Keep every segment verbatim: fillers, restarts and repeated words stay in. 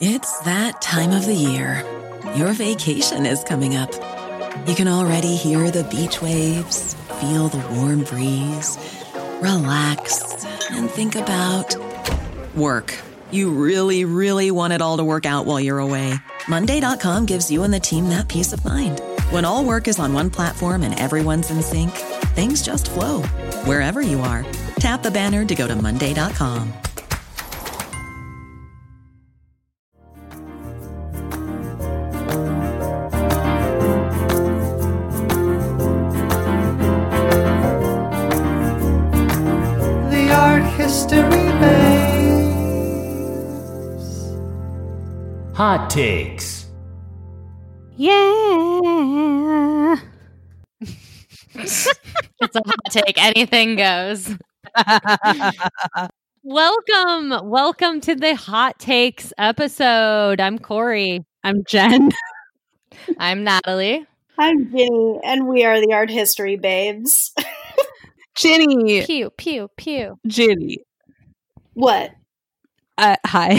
It's that time of the year. Your vacation is coming up. You can already hear the beach waves, feel the warm breeze, relax, and think about work. You really, really want it all to work out while you're away. Monday dot com gives you and the team that peace of mind. When all work is on one platform and everyone's in sync, things just flow. Wherever you are, tap the banner to go to Monday dot com. The Art History Babes. Hot takes. Yeah. It's a hot take. Anything goes. Welcome. Welcome to the Hot Takes episode. I'm Corey. I'm Jen. I'm Natalie. I'm Ginny, and we are the Art History Babes. Ginny. Pew, pew, pew. Ginny. What? Uh, hi.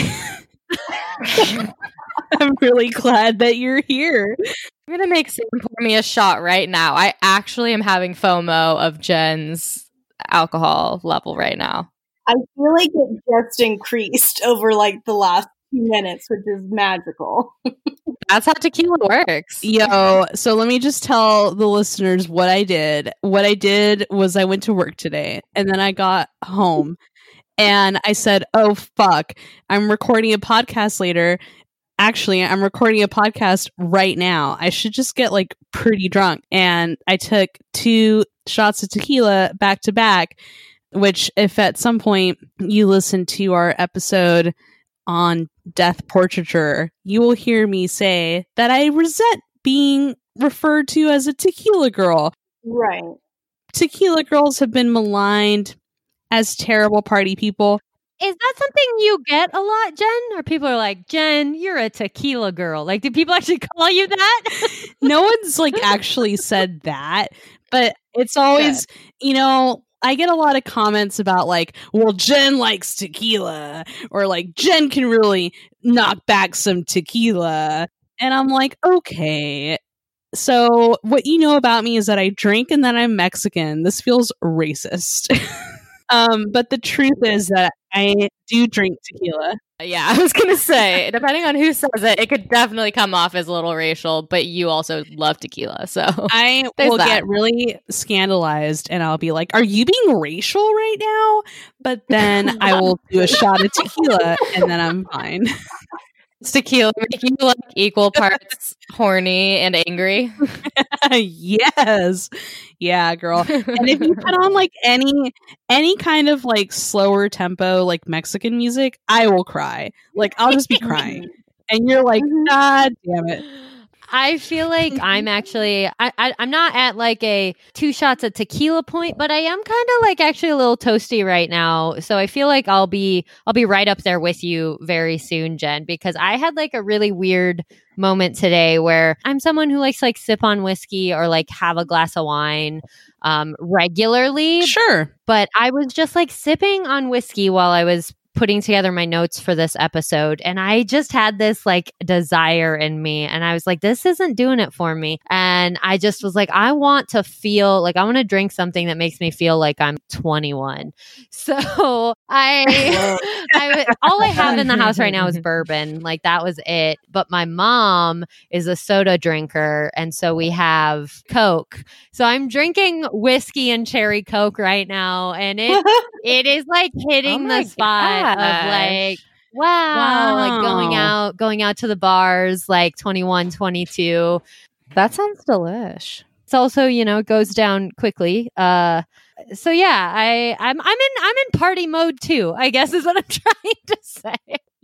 I'm really glad that you're here. I'm going to make Sam pour me a shot right now. I actually am having FOMO of Jen's alcohol level right now. I feel like it just increased over like the last few minutes, which is magical. That's how tequila works. Yo, so let me just tell the listeners what I did. What I did was I went to work today, and then I got home, and I said, oh, fuck, I'm recording a podcast later. Actually, I'm recording a podcast right now. I should just get like pretty drunk. And I took two shots of tequila back to back, which if at some point you listen to our episode on death portraiture, you will hear me say that I resent being referred to as a tequila girl. Right. Tequila girls have been maligned as terrible party people. Is that something you get a lot, Jen? Or people are like, Jen, you're a tequila girl. Like, do people actually call you that? No one's like actually said that, but it's always, Good. you know, I get a lot of comments about like, well, Jen likes tequila, or like Jen can really knock back some tequila. And I'm like, okay. So what you know about me is that I drink and that I'm Mexican. This feels racist. um, but the truth is that I do drink tequila. Yeah, I was going to say, depending on who says it, it could definitely come off as a little racial, but you also love tequila. So I will that. get really scandalized and I'll be like, are you being racial right now? But then I will do a shot of tequila and then I'm fine. Does tequila make you like equal parts horny and angry? Yes. Yeah, girl. And if you put on like any any kind of like slower tempo like Mexican music, I will cry. Like I'll just be crying. And you're like, God damn it. I feel like I'm actually, I, I, I'm not at like a two shots of tequila point, but I am kind of like actually a little toasty right now. So I feel like I'll be, I'll be right up there with you very soon, Jen, because I had like a really weird moment today where I'm someone who likes to like sip on whiskey or like have a glass of wine um, regularly. Sure. But I was just like sipping on whiskey while I was putting together my notes for this episode, and I just had this like desire in me, and I was like, this isn't doing it for me. And I just was like, I want to feel like I want to drink something that makes me feel like I'm twenty-one. So I, I all I have in the house right now is bourbon. Like that was it. But my mom is a soda drinker, and so we have Coke. So I'm drinking whiskey and cherry Coke right now, and it it is like hitting oh the spot. Of like, wow, wow, like going out, going out to the bars, like twenty-one, twenty-two. That sounds delish. It's also, you know, it goes down quickly. Uh, so yeah, I, I'm, I'm in, I'm in party mode too, I guess is what I'm trying to say.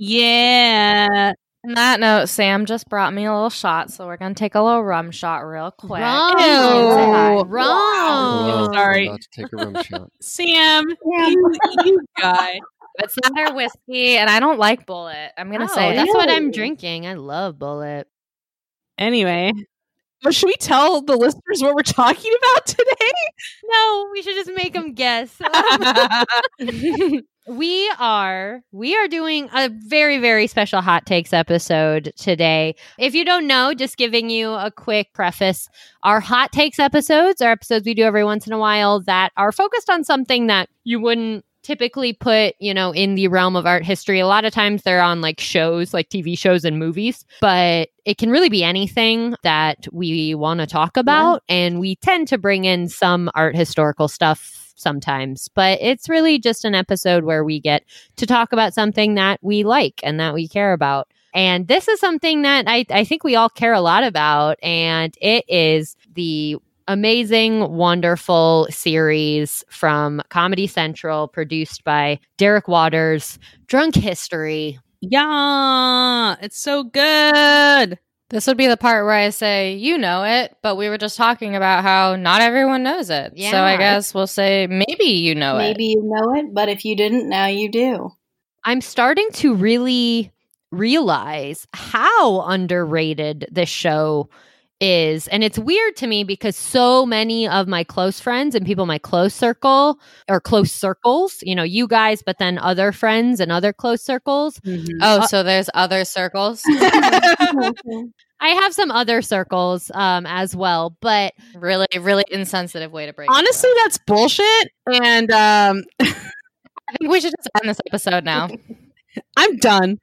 Yeah. On that note, Sam just brought me a little shot, so we're gonna take a little rum shot real quick. Rum, Ew. rum. Wow. Sorry, I'm about to take a rum shot. Sam, you, you guy. It's not our whiskey, and I don't like Bullet. I'm gonna Oh, say that's that. what I'm drinking. I love Bullet. Anyway, well, should we tell the listeners what we're talking about today? No, we should just make them guess. we are we are doing a very, very special Hot Takes episode today. If you don't know, just giving you a quick preface, our Hot Takes episodes are episodes we do every once in a while that are focused on something that you wouldn't typically put, you know, in the realm of art history. A lot of times they're on like shows, like T V shows and movies, but it can really be anything that we want to talk about. Yeah. And we tend to bring in some art historical stuff sometimes, but it's really just an episode where we get to talk about something that we like and that we care about. And this is something that I, I think we all care a lot about. And it is the amazing, wonderful series from Comedy Central, produced by Derek Waters, Drunk History. Yeah, it's so good. This would be the part where I say, you know it, but we were just talking about how not everyone knows it. Yeah. So I guess we'll say maybe you know maybe it. Maybe you know it, but if you didn't, now you do. I'm starting to really realize how underrated this show is. And it's weird to me because so many of my close friends and people in my close circle or close circles, you know, you guys, but then other friends and other close circles. Mm-hmm. Oh, uh, so there's other circles? I have some other circles um, as well, but really, really insensitive way to break honestly, it that's bullshit. And um, I think we should just end this episode now. I'm done.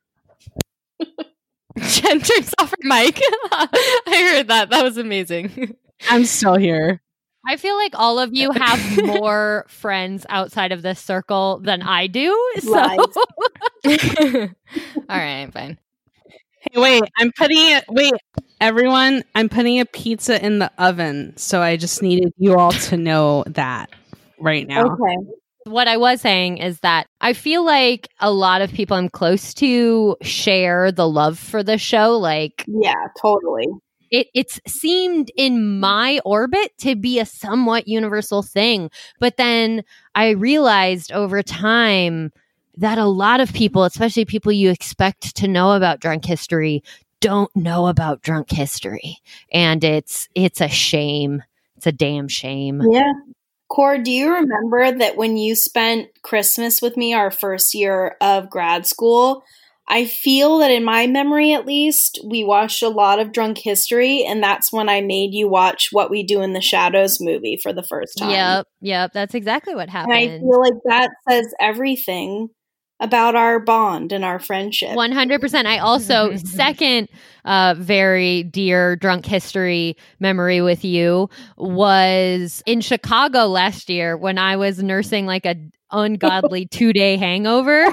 Jen turns off her mic. I heard that. That was amazing. I'm still here. I feel like all of you have more friends outside of this circle than I do. So, all right, fine. Hey, wait! I'm putting it. Wait, everyone! I'm putting a pizza in the oven, so I just needed you all to know that right now. Okay. What I was saying is that I feel like a lot of people I'm close to share the love for the show. Like, yeah, totally. It it's seemed in my orbit to be a somewhat universal thing. But then I realized over time that a lot of people, especially people you expect to know about Drunk History, don't know about Drunk History. And it's it's a shame. It's a damn shame. Yeah. Core, do you remember that when you spent Christmas with me our first year of grad school, I feel that in my memory at least, we watched a lot of Drunk History, and that's when I made you watch What We Do in the Shadows movie for the first time. Yep, yep, that's exactly what happened. And I feel like that says everything about our bond and our friendship. one hundred percent. I also, second uh, very dear Drunk History memory with you was in Chicago last year when I was nursing like a ungodly two-day hangover.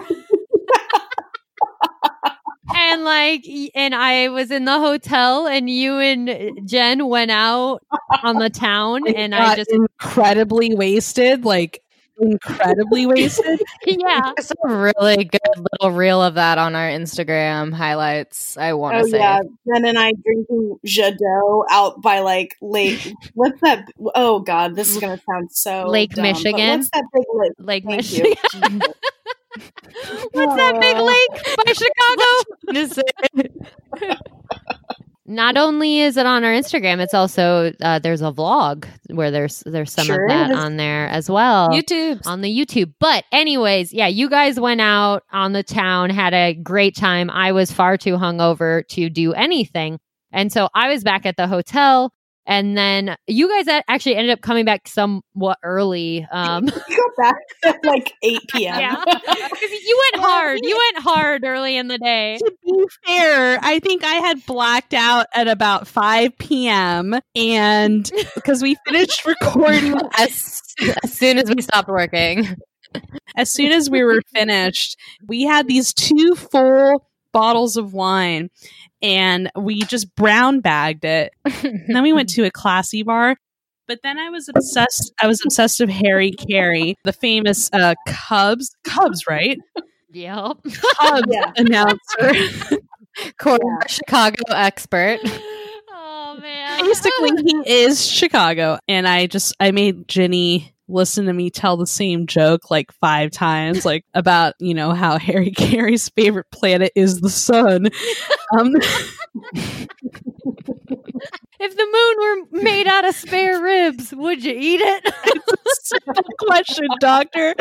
And like, and I was in the hotel, and you and Jen went out on the town, and I just incredibly wasted, like incredibly wasted. Yeah, there's a really good little reel of that on our Instagram highlights. I want to oh, say, yeah, Jen and I drinking Jadot out by like Lake. What's that? Oh God, this is gonna sound so Lake dumb, Michigan. What's that big lake? Lake Thank Michigan. What's that big lake by Chicago? Not only is it on our Instagram, it's also uh, there's a vlog where there's there's some sure of that is. on there as well. YouTube on the YouTube. But anyways, yeah, you guys went out on the town, had a great time. I was far too hungover to do anything, and so I was back at the hotel. And then you guys actually ended up coming back somewhat early. Um, you got back at like eight p.m. Yeah, because you went hard. You went hard early in the day. To be fair, I think I had blacked out at about five p.m. and because we finished recording as, as soon as we stopped working. As soon as we were finished, we had these two full bottles of wine. And we just brown bagged it. And then we went to a classy bar. But then I was obsessed. I was obsessed with Harry Carey, the famous uh, Cubs. Cubs, right? Yep. Cubs yeah. announcer. Core yeah. Chicago expert. Oh, man. Basically, he is Chicago. And I just, I made Ginny listen to me tell the same joke like five times, like about, you know, how Harry Carey's favorite planet is the sun. Um, if the moon were made out of spare ribs, would you eat it? It's a simple question, doctor.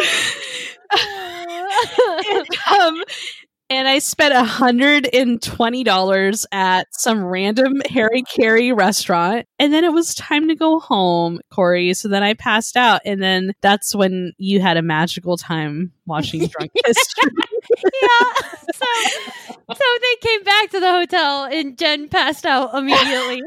and, um, and I spent one hundred twenty dollars at some random Harry Carey restaurant. And then it was time to go home, Corey. So then I passed out. And then that's when you had a magical time watching Drunk History. Yeah. So, so they came back to the hotel and Jen passed out immediately.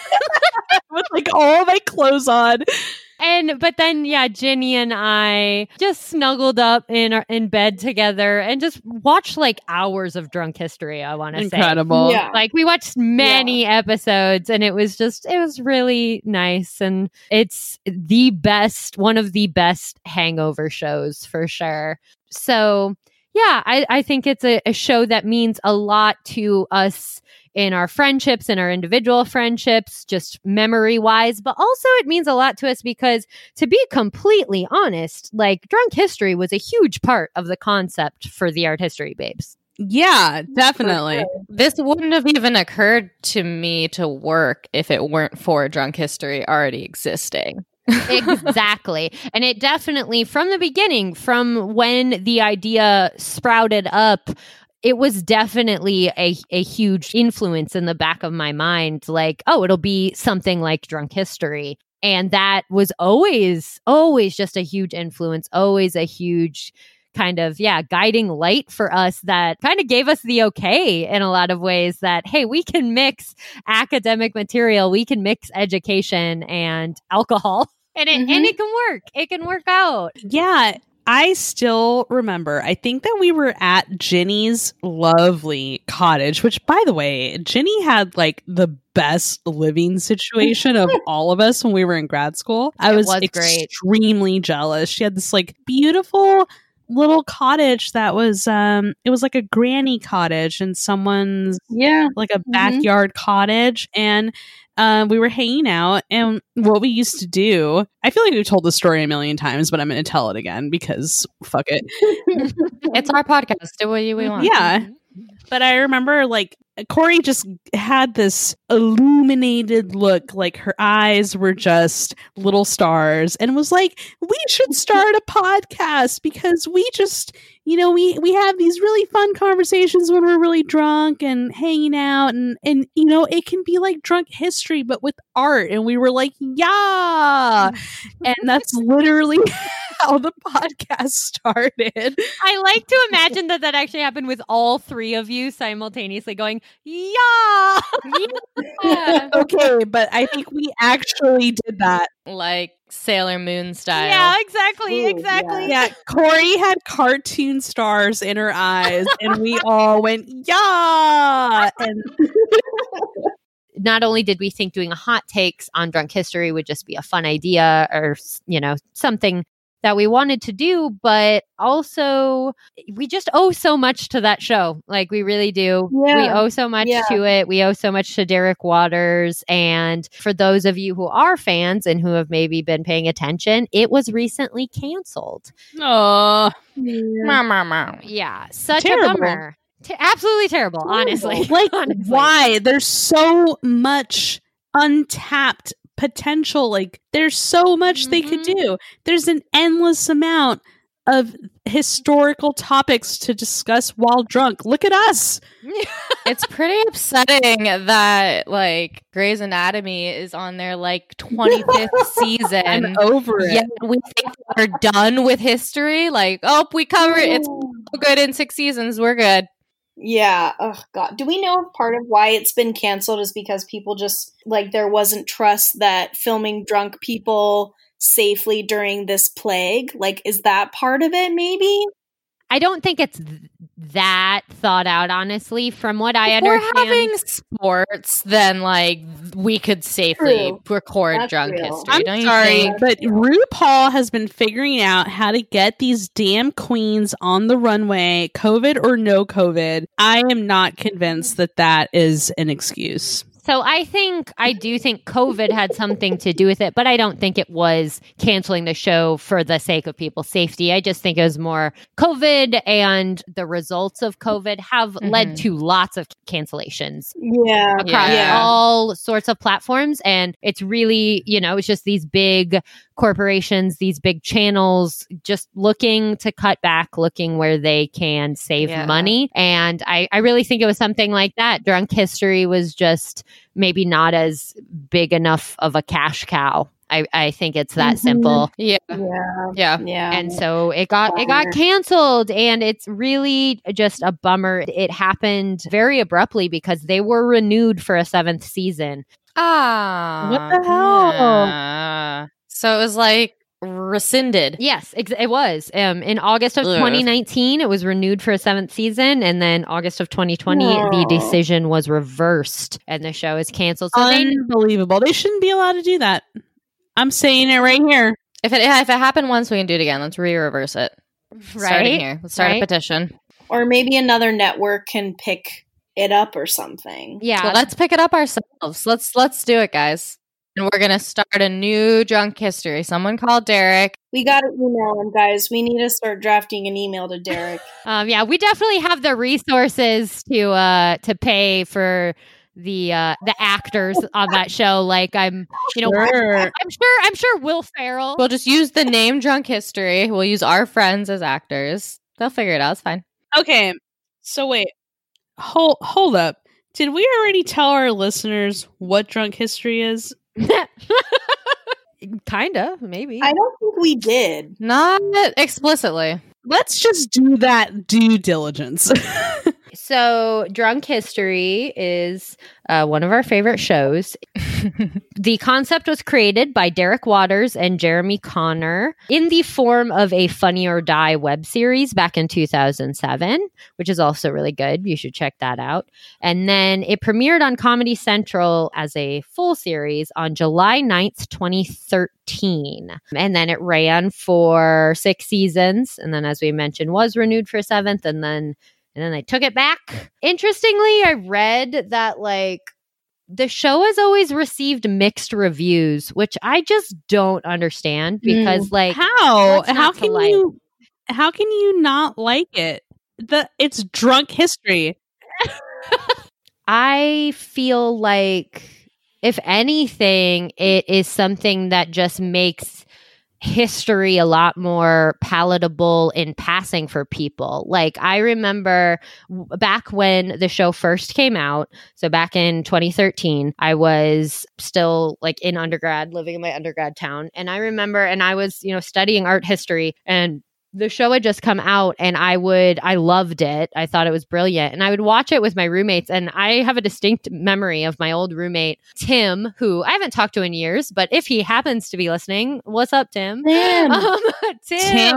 With like all my clothes on. And but then yeah, Ginny and I just snuggled up in our, in bed together and just watched like hours of Drunk History, I want to say. Incredible. Yeah. Like we watched many yeah. episodes and it was just it was really nice, and it's the best one of the best hangover shows for sure. So yeah, I, I think it's a, a show that means a lot to us in our friendships, in our individual friendships, just memory wise, but also it means a lot to us because, to be completely honest, like Drunk History was a huge part of the concept for the Art History Babes. Yeah, definitely. This wouldn't have even occurred to me to work if it weren't for Drunk History already existing. Exactly. And it definitely, from the beginning, from when the idea sprouted up, it was definitely a, a huge influence in the back of my mind. Like, oh, it'll be something like Drunk History. And that was always, always just a huge influence, always a huge kind of, yeah, guiding light for us that kind of gave us the okay in a lot of ways that, hey, we can mix academic material, we can mix education and alcohol, and it, Mm-hmm. and it can work. It can work out. Yeah. I still remember, I think that we were at Ginny's lovely cottage, which, by the way, Ginny had like the best living situation of all of us when we were in grad school. I It was, was extremely jealous. She had this like beautiful little cottage that was, um, it was like a granny cottage in someone's, Yeah. like a Mhm. backyard cottage. And Um, we were hanging out, and what we used to do, I feel like we've told this story a million times, but I'm going to tell it again because fuck it. It's our podcast. Do what you we want. Yeah. But I remember, like, Corey just had this illuminated look, like her eyes were just little stars, and was like, we should start a podcast because we just, you know, we, we have these really fun conversations when we're really drunk and hanging out, and, and, you know, it can be like Drunk History, but with art. And we were like, yeah. And that's literally how the podcast started. I like to imagine that that actually happened with all three of you simultaneously going, yeah. Yeah. Okay, but I think we actually did that. Like Sailor Moon style. Yeah, exactly, Ooh, exactly. Yeah, Corey had cartoon stars in her eyes, and we all went, yeah. And not only did we think doing a hot takes on Drunk History would just be a fun idea or, you know, something that we wanted to do, but also we just owe so much to that show. Like, we really do. Yeah. We owe so much Yeah. to it. We owe so much to Derek Waters. And for those of you who are fans and who have maybe been paying attention, it was recently canceled. oh, Meow, meow, meow. Yeah, such Terrible. a bummer. T- absolutely terrible, honestly. like, Honestly. why? There's so much untapped potential. Like, there's so much they could Mhm. do. There's an endless amount of historical topics to discuss while drunk. Look at us. It's pretty upsetting that like Grey's Anatomy is on their like twenty-fifth season. I'm over it. Yet we think we're done with history. Like, oh, we covered it. It's good in six seasons. We're good. Yeah. Oh God. Do we know if part of why it's been canceled is because people just like there wasn't trust that filming drunk people safely during this plague? Like, is that part of it? Maybe. I don't think it's th- that thought out, honestly. From what I If we're understand, having sports, then like we could safely True. record That's drunk real. history. I'm don't you sorry, think? but RuPaul has been figuring out how to get these damn queens on the runway, COVID or no COVID. I am not convinced that that is an excuse. So I think, I do think COVID had something to do with it, but I don't think it was canceling the show for the sake of people's safety. I just think it was more COVID, and the results of COVID have mm-hmm. led to lots of cancellations. Yeah. Across yeah. all sorts of platforms. And it's really, you know, it's just these big corporations, these big channels just looking to cut back, looking where they can save Yeah. money. And I, I really think it was something like that. Drunk History was just maybe not as big enough of a cash cow. I, I think it's that Mm-hmm. simple. Yeah. Yeah. Yeah. Yeah. And so it got it got canceled, and it's really just a bummer. It happened very abruptly because they were renewed for a seventh season. Ah. What the hell? Yeah. So it was like rescinded. Yes, ex- it was. Um, in August of Ugh. twenty nineteen, it was renewed for a seventh season, and then August of twenty twenty, No. the decision was reversed, and the show is canceled. So they Unbelievable. They shouldn't be allowed to do that. I'm saying it right here. If it if it happened once, we can do it again. Let's re-reverse it. Starting right here. Let's start Right? a petition. Or maybe another network can pick it up or something. Yeah, Well, let's pick it up ourselves. Let's let's do it, guys. And we're gonna start a new drunk history. Someone call Derek. We got to email him, guys. We need to start drafting an email to Derek. um, yeah, we definitely have the resources to uh to pay for the uh the actors on that show. Like I'm, you know, Sure. I'm sure I'm sure Will Ferrell. We'll just use the name drunk history. We'll use our friends as actors. They'll figure it out. It's fine. Okay. So wait. Hold hold up. Did we already tell our listeners what drunk history is? Kinda, maybe. I don't think we did. Not explicitly. Let's just do that due diligence. So, Drunk History is uh, one of our favorite shows. The concept was created by Derek Waters and Jeremy Connor in the form of a Funny or Die web series back in two thousand seven, which is also really good. You should check that out. And then it premiered on Comedy Central as a full series on July ninth, twenty thirteen. And then it ran for six seasons. And then, as we mentioned, was renewed for a seventh. And then And then they took it back. Interestingly, I read that like the show has always received mixed reviews, which I just don't understand because like how? what's not How to can like? you how can you not like it? The it's drunk history. I feel like if anything, it is something that just makes history a lot more palatable in passing for people. Like I remember w- back when the show first came out, so back in twenty thirteen, I was still like in undergrad, living in my undergrad town, and I remember and I was, you know, studying art history, and the show had just come out, and I would, I loved it. I thought it was brilliant. And I would watch it with my roommates. And I have a distinct memory of my old roommate, Tim, who I haven't talked to in years, but if he happens to be listening, what's up, Tim? Tim. Um, Tim.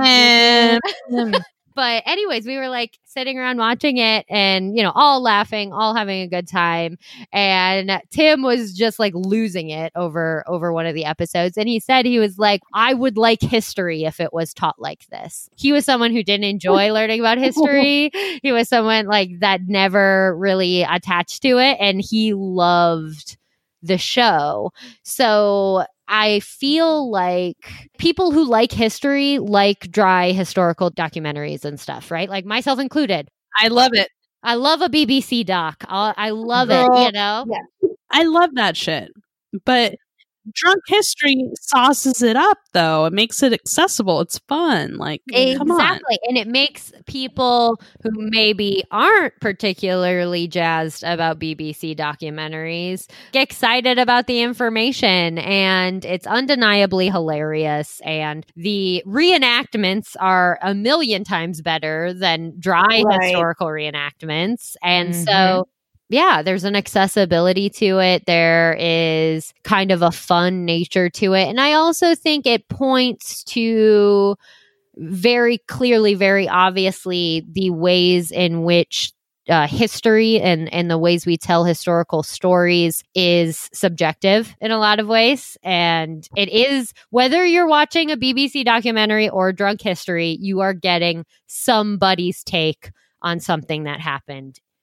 Tim. But anyways, we were like sitting around watching it and, you know, all laughing, all having a good time. And Tim was just like losing it over, over one of the episodes. And he said he was like, I would like history if it was taught like this. He was someone who didn't enjoy learning about history. He was someone like that never really attached to it. And he loved the show. So I feel like people who like history like dry historical documentaries and stuff, right? Like myself included. I love it. I love a B B C doc. I'll, I love Girl. it, you know? Yeah. I love that shit. But drunk history sauces it up though. It makes it accessible. It's fun. Like come on. Exactly. And it makes people who maybe aren't particularly jazzed about B B C documentaries get excited about the information. And it's undeniably hilarious. And the reenactments are a million times better than dry Right. historical reenactments. And Mhm. so yeah, there's an accessibility to it. There is kind of a fun nature to it. And I also think it points to very clearly, very obviously, the ways in which uh, history and, and the ways we tell historical stories is subjective in a lot of ways. And it is, whether you're watching a B B C documentary or drunk history, you are getting somebody's take on something that happened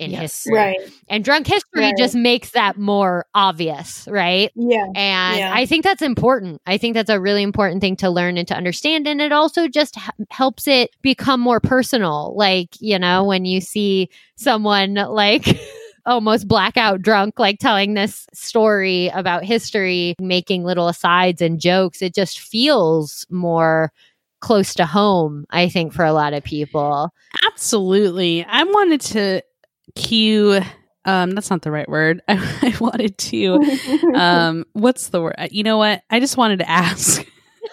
in Yes. history. Right. And drunk history Right. just makes that more obvious, right? Yeah. And Yeah. I think that's important. I think that's a really important thing to learn and to understand. And it also just h- helps it become more personal. Like, you know, when you see someone like almost blackout drunk, like telling this story about history, making little asides and jokes, it just feels more close to home, I think, for a lot of people. Absolutely. I wanted to cue, um, that's not the right word. I, I wanted to, um, what's the word? You know what? I just wanted to ask.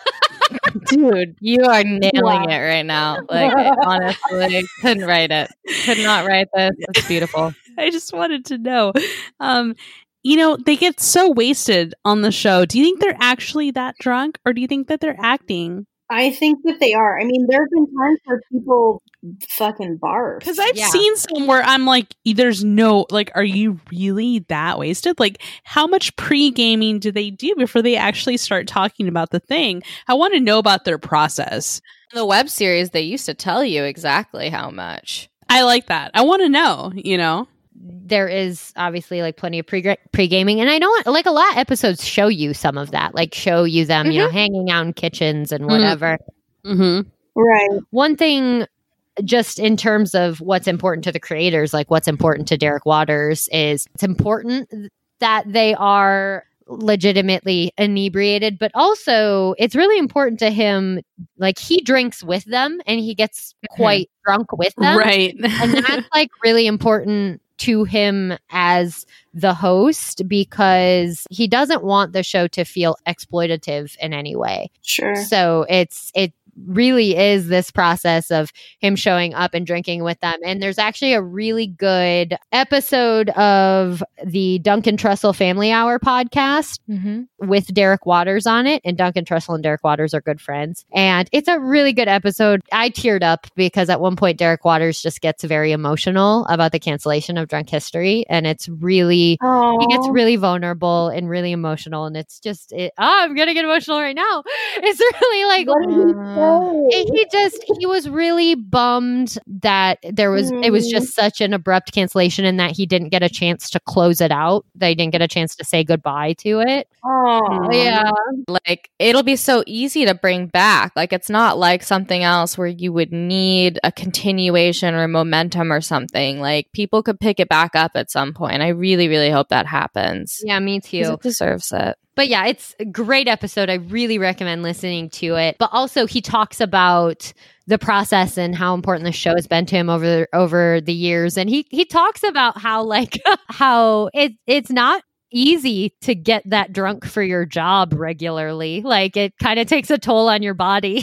Dude, you are nailing Wow. it right now. Like, honestly, couldn't write it. Could not write this. It's beautiful. I just wanted to know. Um, you know, they get so wasted on the show. Do you think they're actually that drunk, or do you think that they're acting? I think that they are. I mean, there have been times where people fucking barf. Because I've Yeah. seen some where I'm like, there's no, like, are you really that wasted? Like, how much pre-gaming do they do before they actually start talking about the thing? I want to know about their process. In the web series, they used to tell you exactly how much. I like that. I want to know, you know? There is obviously like plenty of pre pre gaming, and I know like a lot of episodes show you some of that, like show you them, you know, hanging out in kitchens and whatever. Mm-hmm. Right. One thing, just in terms of what's important to the creators, like what's important to Derek Waters, is it's important that they are legitimately inebriated, but also it's really important to him, like he drinks with them and he gets quite drunk with them, Right. and that's like really important to him as the host, because he doesn't want the show to feel exploitative in any way. Sure. So it's it really is this process of him showing up and drinking with them. And there's actually a really good episode of the Duncan Trussell Family Hour podcast Mm-hmm. with Derek Waters on it. And Duncan Trussell and Derek Waters are good friends. And it's a really good episode. I teared up because at one point Derek Waters just gets very emotional about the cancellation of Drunk History. And it's really, he gets Oh, really vulnerable and really emotional. And it's just, it, oh, I'm going to get emotional right now. It's really like, what did he say? and he just he was really bummed that there was it was just such an abrupt cancellation, and that he didn't get a chance to close it out. They didn't get a chance to say goodbye to it. Oh, Yeah. Like, it'll be so easy to bring back. Like, it's not like something else where you would need a continuation or momentum or something. Like, people could pick it back up at some point. I really, really hope that happens. Yeah, me 'Cause too. it deserves it. But yeah, it's a great episode. I really recommend listening to it. But also he talks about the process and how important the show has been to him over over the years. And he he talks about how like how it it's not easy to get that drunk for your job regularly. Like it kind of takes a toll on your body.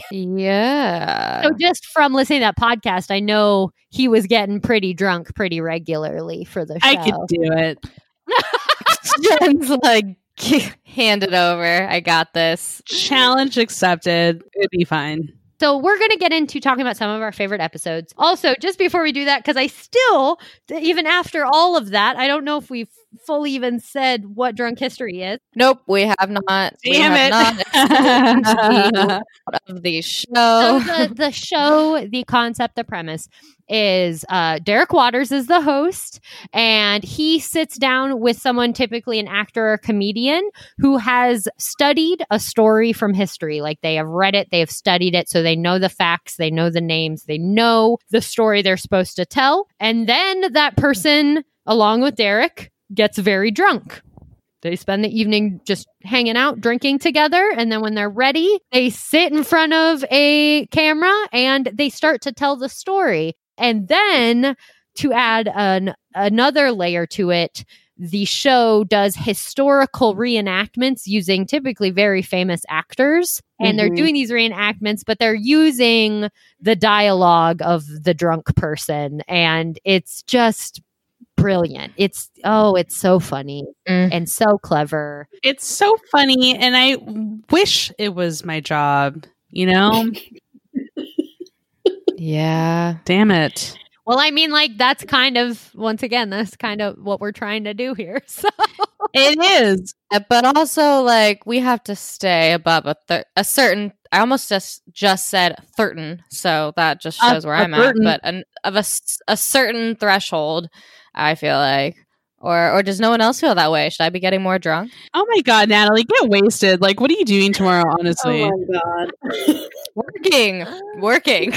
Yeah. So just from listening to that podcast, I know he was getting pretty drunk pretty regularly for the show. I could do it. Jen's like, hand it over. I got this. Challenge accepted. It'd be fine. So we're going to get into talking about some of our favorite episodes. Also, just before we do that, because I still, even after all of that, I don't know if we've fully even said what Drunk History is. Nope, we have not. we Damn have it. not explained of the show. So the, the show, the concept, the premise is uh, Derek Waters is the host, and he sits down with someone, typically an actor or comedian, who has studied a story from history. Like they have read it, they have studied it, so they know the facts, they know the names, they know the story they're supposed to tell. And then that person, along with Derek, gets very drunk. They spend the evening just hanging out, drinking together. And then when they're ready, they sit in front of a camera and they start to tell the story. And then to add an, another layer to it, the show does historical reenactments using typically very famous actors. And they're Mhm. doing these reenactments, but they're using the dialogue of the drunk person. And it's just brilliant. It's, oh, it's so funny Mm. and so clever. It's so funny, and I wish it was my job, you know? Yeah. Damn it. Well, I mean, like, that's kind of, once again, that's kind of what we're trying to do here. So, It is. Uh, But also, like, we have to stay above a thir- a certain. I almost just just said certain, so that just A- shows where a I'm at. certain. But an, of a s- a certain threshold, I feel like. Or or does no one else feel that way? Should I be getting more drunk? Oh my God, Natalie, get wasted. Like, what are you doing tomorrow, honestly? Oh my God. Working. Working.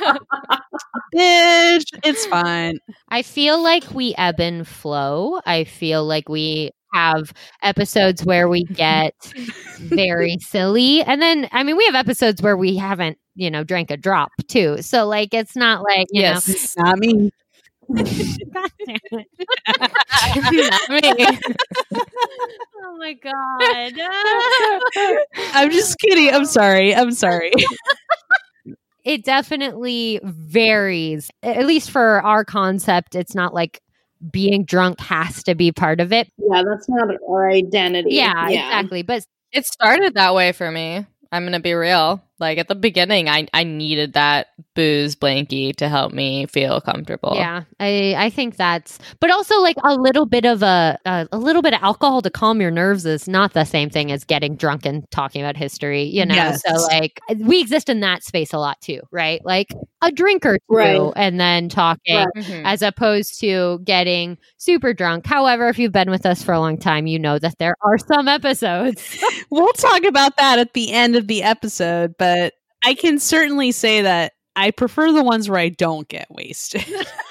Bitch, it's fine. I feel like we ebb and flow. I feel like we have episodes where we get very silly. And then, I mean, we have episodes where we haven't, you know, drank a drop too. So, like, it's not like, you Yes. know. Not me. God damn it. Not me. Oh my God. I'm just kidding. I'm sorry. I'm sorry. It definitely varies. At least for our concept, it's not like being drunk has to be part of it. Yeah, that's not our identity. Yeah, exactly. But It started that way for me. I'm going to be real. Like at the beginning, I, I needed that booze blankie to help me feel comfortable. yeah, I I think that's, but also like a little bit of a, a a little bit of alcohol to calm your nerves is not the same thing as getting drunk and talking about history, you know. Yes. So like we exist in that space a lot too, right? Like a drink or two, Right. and then talking, Right. Mhm. as opposed to getting super drunk. However, if you've been with us for a long time, you know that there are some episodes. We'll talk about that at the end of the episode, but I can certainly say that I prefer the ones where I don't get wasted.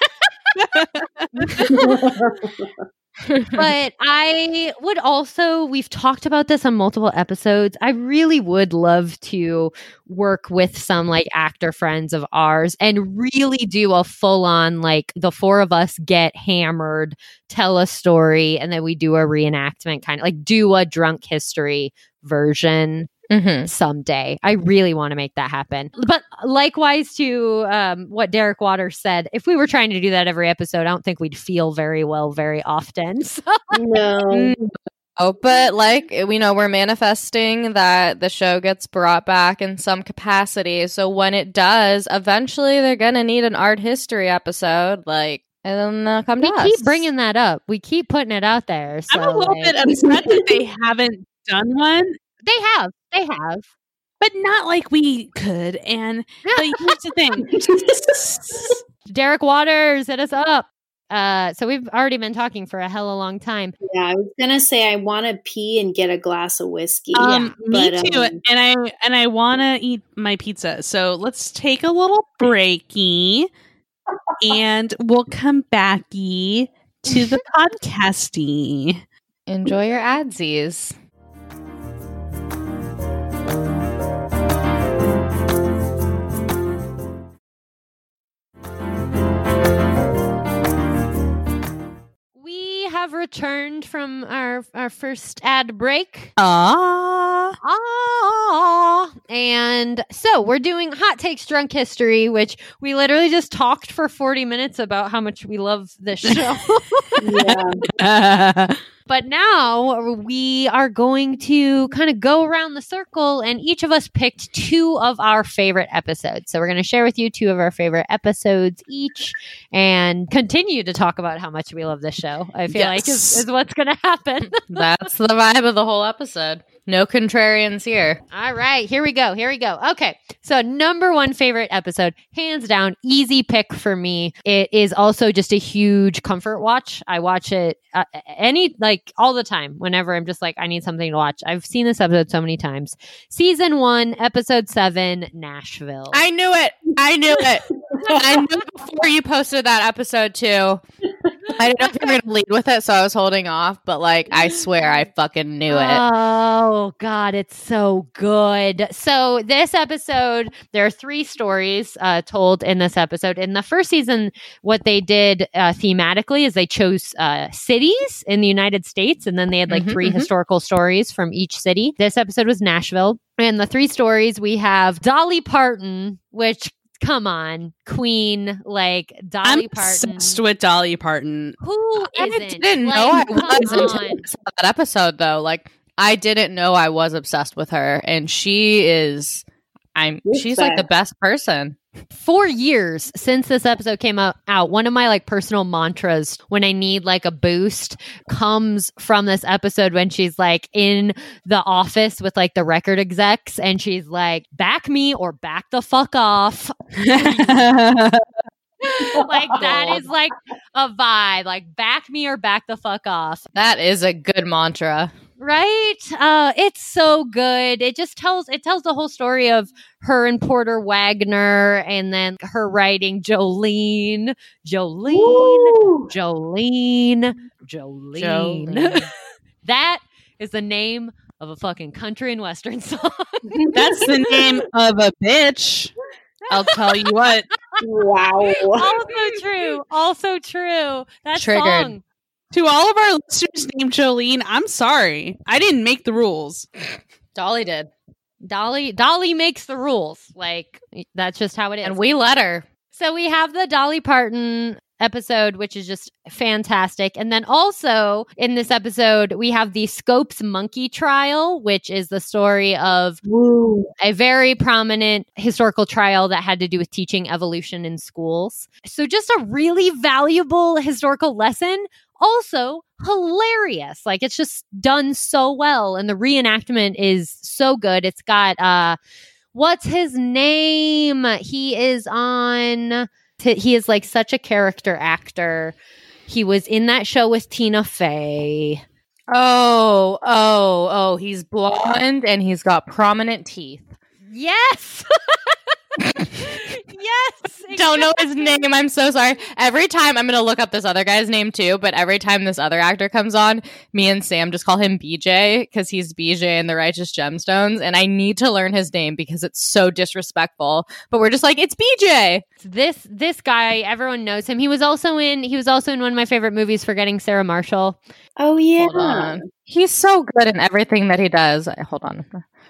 But I would also, we've talked about this on multiple episodes. I really would love to work with some like actor friends of ours and really do a full on, like the four of us get hammered, tell a story, and then we do a reenactment, kind of like do a drunk history version Mhm. someday. I really want to make that happen. But likewise to um, what Derek Waters said, if we were trying to do that every episode, I don't think we'd feel very well very often. So No. Oh, but like we know, we're manifesting that the show gets brought back in some capacity. So when it does, eventually they're gonna need an art history episode. Like, and then uh, come we to keep us. bringing that up. We keep putting it out there. So I'm a little like- bit upset that they haven't done one, They have. They have. but not like we could. And but here's the thing. Derek Waters, hit us up. Uh, so we've already been talking for a hella long time. Yeah, I was gonna say I want to pee and get a glass of whiskey. Um, me but, too. um, and I and I want to eat my pizza. So let's take a little breaky, and we'll come backy to the podcasty. Enjoy your adsies. We have returned from our our first ad break. Ah, Ah, and so we're doing hot takes drunk history, which we literally just talked for forty minutes about how much we love this show. yeah. But now we are going to kind of go around the circle, and each of us picked two of our favorite episodes. So we're going to share with you two of our favorite episodes each and continue to talk about how much we love this show. I feel like is, Yes. is what's going to happen. That's the vibe of the whole episode. No contrarians here. All right, here we go. Here we go. Okay. So, number one favorite episode, hands down, easy pick for me. It is also just a huge comfort watch. I watch it uh, any, like, all the time whenever I'm just like, I need something to watch. I've seen this episode so many times. Season one, episode seven, Nashville. I knew it. I knew it. I knew before you posted that episode too. I didn't know if you were going to lead with it, so I was holding off. But like, I swear, I fucking knew it. Oh, God, it's so good. So, this episode, there are three stories uh, told in this episode. In the first season, what they did uh, thematically is they chose uh, cities in the United States, and then they had like Mhm, three mhm. historical stories from each city. This episode was Nashville. And the three stories, we have Dolly Parton, which, come on, Queen, like Dolly I'm Parton. obsessed with Dolly Parton. Who I isn't? didn't know Like, I was come until on. I saw that episode, though. Like, I didn't know I was obsessed with her, and she is. I'm. You're she's like the sad. best person. For years since this episode came out, out, one of my like personal mantras when I need like a boost comes from this episode when she's like in the office with like the record execs and she's like, back me or back the fuck off. Like that is like a vibe. Like back me or back the fuck off. That is a good mantra. Right? Uh, it's so good. It just tells it tells the whole story of her and Porter Wagner, and then her writing Jolene, Jolene, Woo! Jolene, Jolene. Jolene. That is the name of a fucking country and western song. That's the name of a bitch. I'll tell you what. Wow. Also true. Also true. That Triggered. song. To all of our listeners named Jolene, I'm sorry. I didn't make the rules. Dolly did. Dolly Dolly makes the rules. Like that's just how it is. And we let her. So we have the Dolly Parton episode, which is just fantastic. And then also in this episode, we have the Scopes Monkey Trial, which is the story of Woo. a very prominent historical trial that had to do with teaching evolution in schools. So just a really valuable historical lesson. Also hilarious. Like it's just done so well. And the reenactment is so good. It's got, uh, what's his name? He is on... He is like such a character actor. He was in that show with Tina Fey. Oh, oh, oh. He's blonde and he's got prominent teeth. Yes. Yes. Don't know his name. I'm so sorry. Every time I'm going to look up this other guy's name too, but every time this other actor comes on, me and Sam just call him B J because he's B J in The Righteous Gemstones. And I need to learn his name because it's so disrespectful. But we're just like, it's B J. This this guy, everyone knows him. He was also in he was also in one of my favorite movies, Forgetting Sarah Marshall. Oh yeah. Hold on. He's so good in everything that he does. Hold on.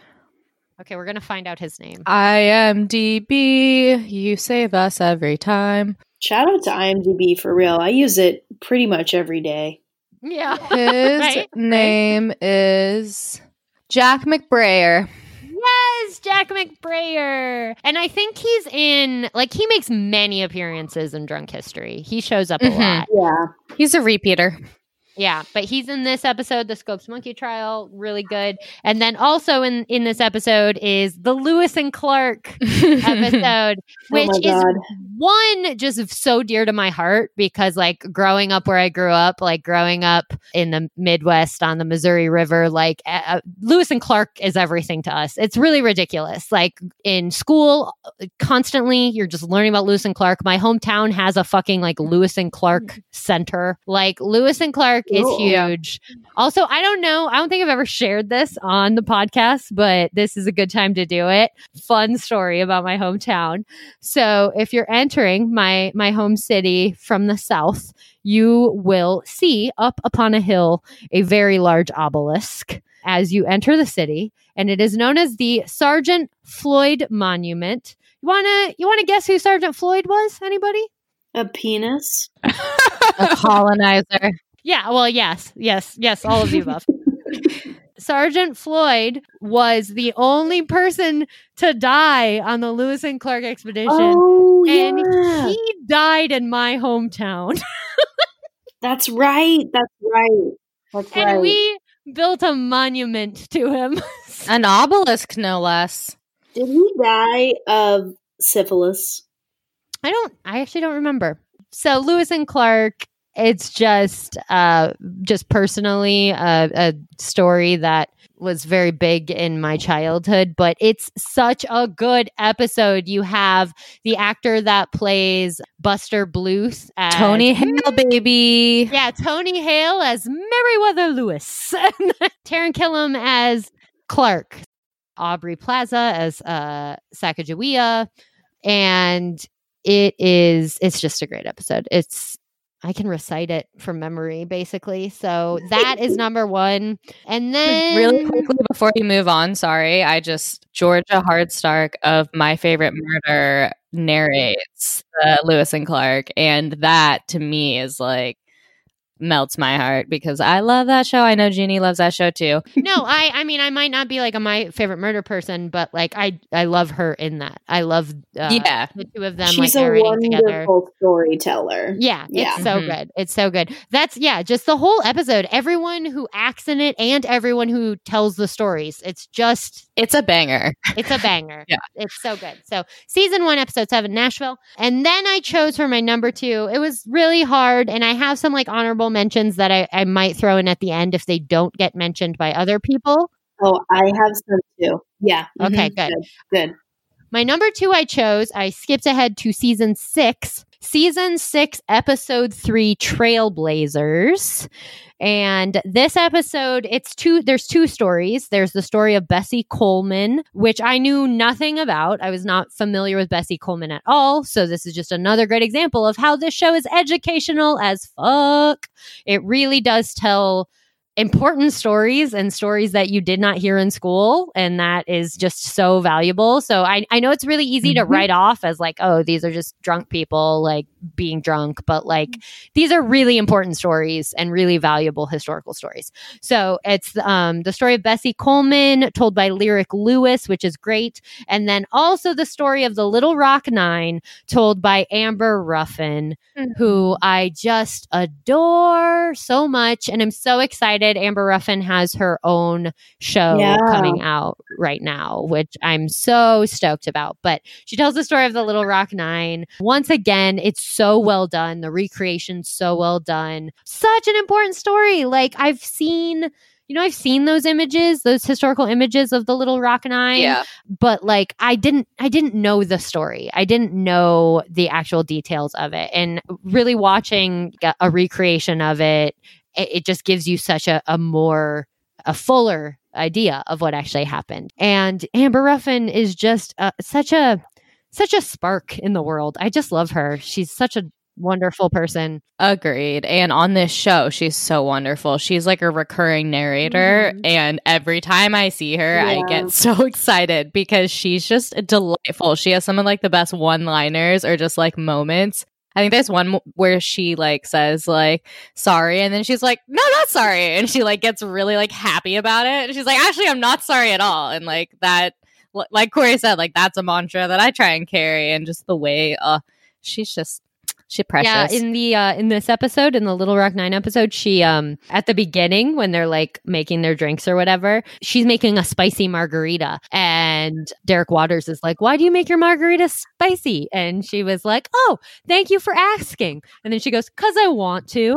Okay, we're gonna find out his name. I M D B, you save us every time. Shout out to IMDb for real. I use it pretty much every day. Yeah. His Right? name is Jack McBrayer. Yes, Jack McBrayer. And I think he's in, like, he makes many appearances in Drunk History. He shows up a Mhm. lot. Yeah. He's a repeater. Yeah, but he's in this episode, the Scopes Monkey Trial, really good. And then also in, in this episode is the Lewis and Clark episode, which oh my is God. one just so dear to my heart because like growing up where I grew up, like growing up in the Midwest on the Missouri River, like uh, Lewis and Clark is everything to us. It's really ridiculous. Like in school, constantly you're just learning about Lewis and Clark. My hometown has a fucking like Lewis and Clark center. Like Lewis and Clark is Cool. huge. Also, I don't know. I don't think I've ever shared this on the podcast, but this is a good time to do it. Fun story about my hometown. So if you're entering my my home city from the south, you will see up upon a hill a very large obelisk as you enter the city, and it is known as the Sergeant Floyd Monument. You wanna you wanna guess who Sergeant Floyd was? Anybody? A penis. A colonizer. Yeah, well, yes, yes, yes, all of the above. Sergeant Floyd was the only person to die on the Lewis and Clark expedition. Oh and yeah. he died in my hometown. That's right. That's right. That's and right. we built a monument to him. An obelisk, no less. Did he die of syphilis? I don't, I actually don't remember. So Lewis and Clark, it's just, uh, just personally a, a story that was very big in my childhood, but it's such a good episode. You have the actor that plays Buster Bluth as Tony Hale, baby. Yeah, Tony Hale as Meriwether Lewis. Taran Killam as Clark. Aubrey Plaza as uh, Sacagawea. And it is, it's just a great episode. It's, I can recite it from memory, basically. So that is number one. And then Really quickly before you move on, sorry, I just, Georgia Hardstark of My Favorite Murder narrates uh, Lewis and Clark. And that to me is like melts my heart because I love that show. I know Jeannie loves that show too. No, I I mean I might not be like a my favorite murder person, but like I I love her in that. I love uh, Yeah. the two of them She's like a narrating together. wonderful storyteller. Yeah, Yeah. it's so Mhm. good. It's so good. That's yeah, just the whole episode. Everyone who acts in it and everyone who tells the stories. It's just It's a banger. it's a banger. Yeah. It's so good. So season one, episode seven, Nashville. And then I chose for my number two. It was really hard. And I have some like honorable mentions that I, I might throw in at the end if they don't get mentioned by other people. Oh, I have some too. Yeah. Okay, Mhm. good. Good. My number two I chose, I skipped ahead to season six. Season six, episode three, Trailblazers. And this episode, it's two, there's two stories. There's the story of Bessie Coleman, which I knew nothing about. I was not familiar with Bessie Coleman at all. So this is just another great example of how this show is educational as fuck. It really does tell important stories and stories that you did not hear in school. And that is just so valuable. So I, I know it's really easy to Mhm. write off as like, oh, these are just drunk people like being drunk. But like, these are really important stories and really valuable historical stories. So it's um, the story of Bessie Coleman told by Lyric Lewis, which is great. And then also the story of the Little Rock Nine told by Amber Ruffin, who I just adore so much. And I'm so excited. Amber Ruffin has her own show Yeah. coming out right now, which I'm so stoked about. But she tells the story of the Little Rock Nine. Once again, it's so well done. The recreation's so well done. Such an important story. Like I've seen, you know, I've seen those images, those historical images of the Little Rock Nine. Yeah. But like I didn't I didn't know the story. I didn't know the actual details of it. And really watching a recreation of it, it, it just gives you such a, a more a fuller idea of what actually happened. And Amber Ruffin is just uh, such a such a spark in the world. I just love her. She's such a wonderful person. Agreed. And on this show, she's so wonderful. She's like a recurring narrator. Mhm. And every time I see her, I Yeah. get so excited because she's just delightful. She has some of like the best one-liners or just like moments. I think there's one where she like says like sorry, and then she's like, no, not sorry. And she like gets really like happy about it. And she's like, actually, I'm not sorry at all. And like that, like Corey said, like that's a mantra that I try and carry. And just the way uh she's just She precious. Yeah, in the uh, in this episode, in the Little Rock Nine episode, she um at the beginning when they're like making their drinks or whatever, she's making a spicy margarita, and Derek Waters is like, "Why do you make your margarita spicy?" And she was like, "Oh, thank you for asking." And then she goes, "'Cause I want to."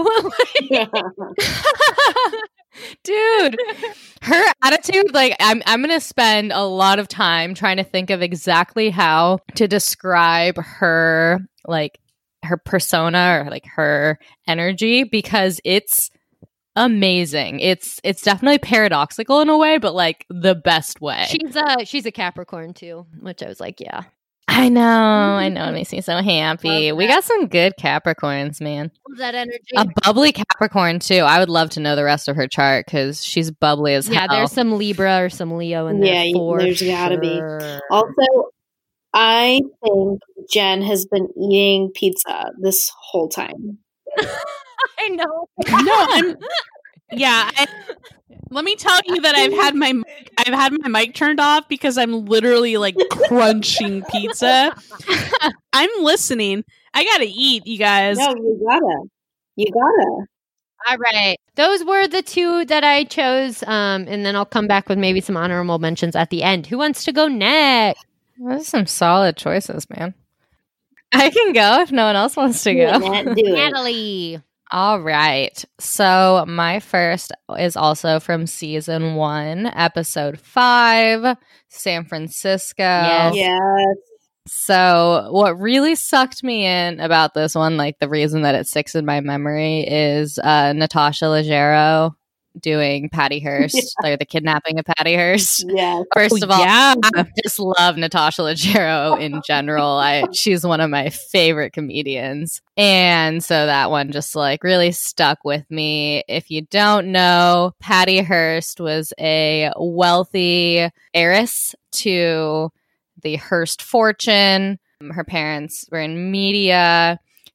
Dude, her attitude, like I'm I'm gonna spend a lot of time trying to think of exactly how to describe her like her persona or like her energy, because it's amazing. It's it's definitely paradoxical in a way, but like the best way. She's a she's a Capricorn too, which I was like, yeah. I know, I know. It makes me so happy. Love We that. got some good Capricorns, man. Love that energy. A bubbly Capricorn too. I would love to know the rest of her chart because she's bubbly as yeah, hell. there's some Libra or some Leo in there. Yeah, for there's gotta be. sure. Also, I think Jen has been eating pizza this whole time. I know. No, I'm. Yeah, I, let me tell you that I've had my I've had my mic turned off because I'm literally like crunching pizza. I'm listening. I gotta eat, you guys. No, you gotta. You gotta. All right. Those were the two that I chose. Um, and then I'll come back with maybe some honorable mentions at the end. Who wants to go next? Those are some solid choices, man. I can go if no one else wants to Do it, go. Nat, do it. Natalie. All right. So my first is also from season one, episode five, San Francisco. Yes. Yes. So what really sucked me in about this one, like the reason that it sticks in my memory, is uh, Natasha Leggero doing Patty Hearst, or the kidnapping of Patty Hearst. Yes. First Oh, of all, yeah. I just love Natasha Leggero in general. I she's one of my favorite comedians. And so that one just like really stuck with me. If you don't know, Patty Hearst was a wealthy heiress to the Hearst fortune. Her parents were in media.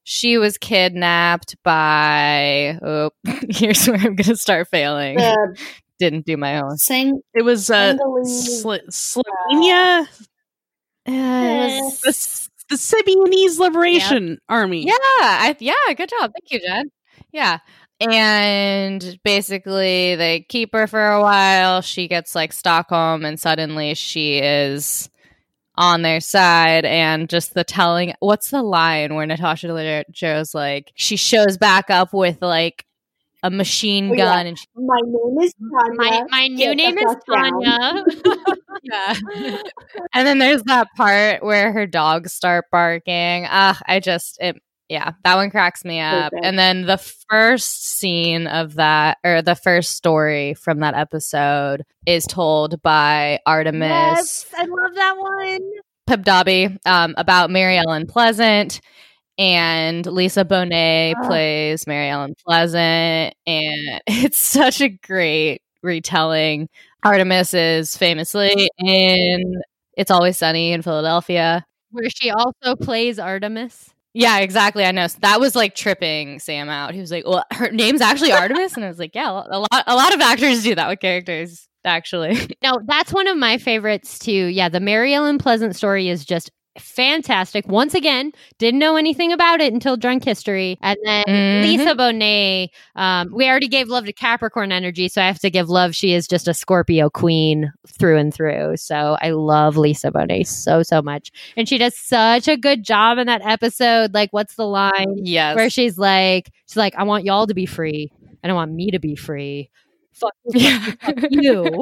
she was kidnapped by. Oh, here's where I'm gonna start failing. The Didn't do my own. Sang- It was uh, Sanghalese- Sl- Slovenia, Uh, it was- the, S- the Symbionese Liberation Army. yeah, I, yeah. Good job. Thank you, Jen. Yeah. And basically, they keep her for a while. She gets like Stockholm, and suddenly she is on their side. And just the telling, what's the line where Natasha Joe's like, she shows back up with like a machine Oh, yeah. gun, and she, My name is Tanya. My my new Get name the is fuck down. Tanya. yeah. And then there's that part where her dogs start barking. Ah, I just it. Yeah, that one cracks me up. Okay. And then the first scene of that, or the first story from that episode, is told by Artemis Yes, I love that one. Pibdabi, um, about Mary Ellen Pleasant. And Lisa Bonet Ah. plays Mary Ellen Pleasant. And it's such a great retelling. Artemis is famously in It's Always Sunny in Philadelphia. Where she also plays Artemis. Yeah, exactly. I know. So that was like tripping Sam out. He was like, "Well, her name's actually Artemis," and I was like, "Yeah, a lot, a lot of actors do that with characters, actually." No, that's one of my favorites too. Yeah, the Mary Ellen Pleasant story is just fantastic. Once again, didn't know anything about it until Drunk History. And then Mhm. Lisa Bonet, um, we already gave love to Capricorn energy, so I have to give love. She is just a Scorpio queen through and through. So I love Lisa Bonet so, so much. And she does such a good job in that episode. Like, what's the line? Yes. Where she's like, she's like, I want y'all to be free, and I want me to be free. Fuck you. Yeah. Fuck you.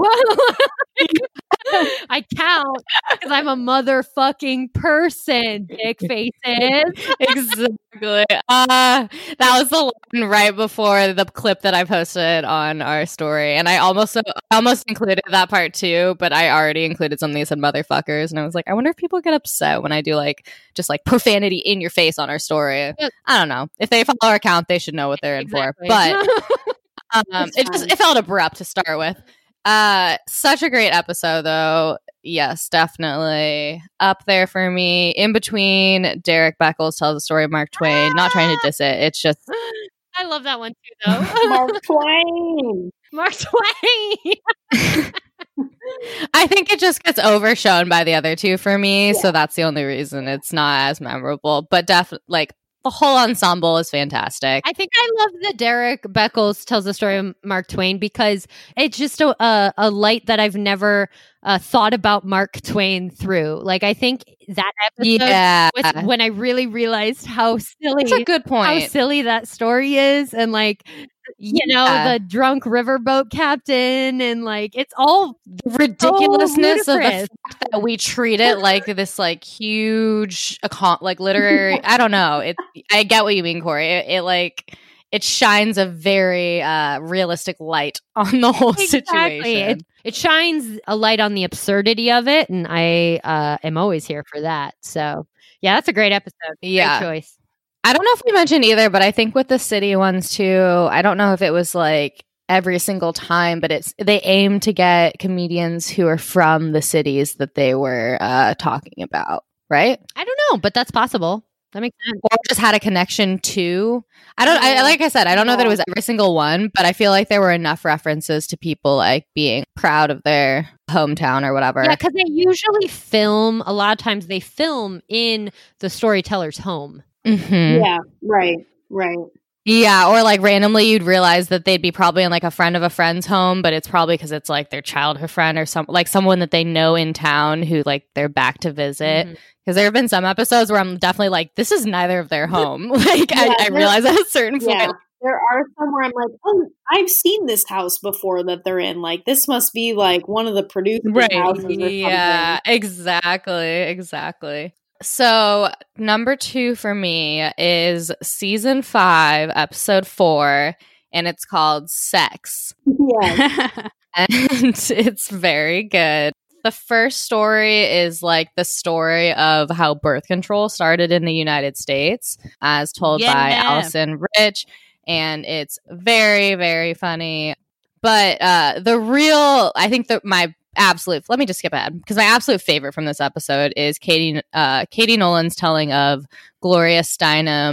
I count because I'm a motherfucking person, dick faces. Exactly. Uh, that was the line right before the clip that I posted on our story, and I almost I almost included that part too, but I already included something that said "motherfuckers," and I was like, I wonder if people get upset when I do like just like profanity in your face on our story. Yep. I don't know. If they follow our account, they should know what they're Exactly. in for. But um, It's it just fine. it felt abrupt to start with. Uh, such a great episode, though. Yes, definitely up there for me. In between, Derek Beckles tells the story of Mark Twain. Not trying to diss it. It's just I love that one too, though. Mark Twain. Mark Twain. I think it just gets overshown by the other two for me, so that's the only reason it's not as memorable. But definitely, like the whole ensemble is fantastic. I think I love that Derek Beckles tells the story of Mark Twain because it's just a a, a light that I've never uh, thought about Mark Twain through. Like, I think that episode yeah, was when I really realized how silly that's a good how point. silly that story is, and like, you know, Yeah. the drunk riverboat captain, and like, it's all The ridiculousness of the ludicrous. fact that we treat it like this like huge account like literary I don't know it I get what you mean, Corey. It, it like it shines a very uh realistic light on the whole exactly. situation. It, it shines a light on the absurdity of it, and I uh, am always here for that. So, yeah, that's a great episode. Yeah. Great choice. I don't know if we mentioned either, but I think with the city ones too, I don't know if it was like every single time, but it's they aim to get comedians who are from the cities that they were uh talking about, right? I don't know, but that's possible. That makes sense. Or just had a connection to. I don't. I, like I said, I don't know that it was every single one, but I feel like there were enough references to people like being proud of their hometown or whatever. Yeah, because they usually film. A lot of times, they film in the storyteller's home. Mhm. Yeah, right, right. Yeah, or like randomly you'd realize that they'd be probably in like a friend of a friend's home, but it's probably because it's like their childhood friend or some like someone that they know in town who like they're back to visit. Mhm. Because there have been some episodes where I'm definitely like, this is neither of their home. Like Yeah, I, I realize at a certain point. Yeah, there are some where I'm like, oh, I've seen this house before that they're in. Like, this must be like one of the producers' houses or something. Yeah, exactly, exactly. So number two for me is season five, episode four, and it's called Sex. Yeah, And it's very good. The first story is like the story of how birth control started in the United States, as told by Yeah. Allison Rich. And it's very, very funny. But uh, the real, I think that my absolute, let me just skip ahead because my absolute favorite from this episode is Katie, uh, Katie Nolan's telling of Gloria Steinem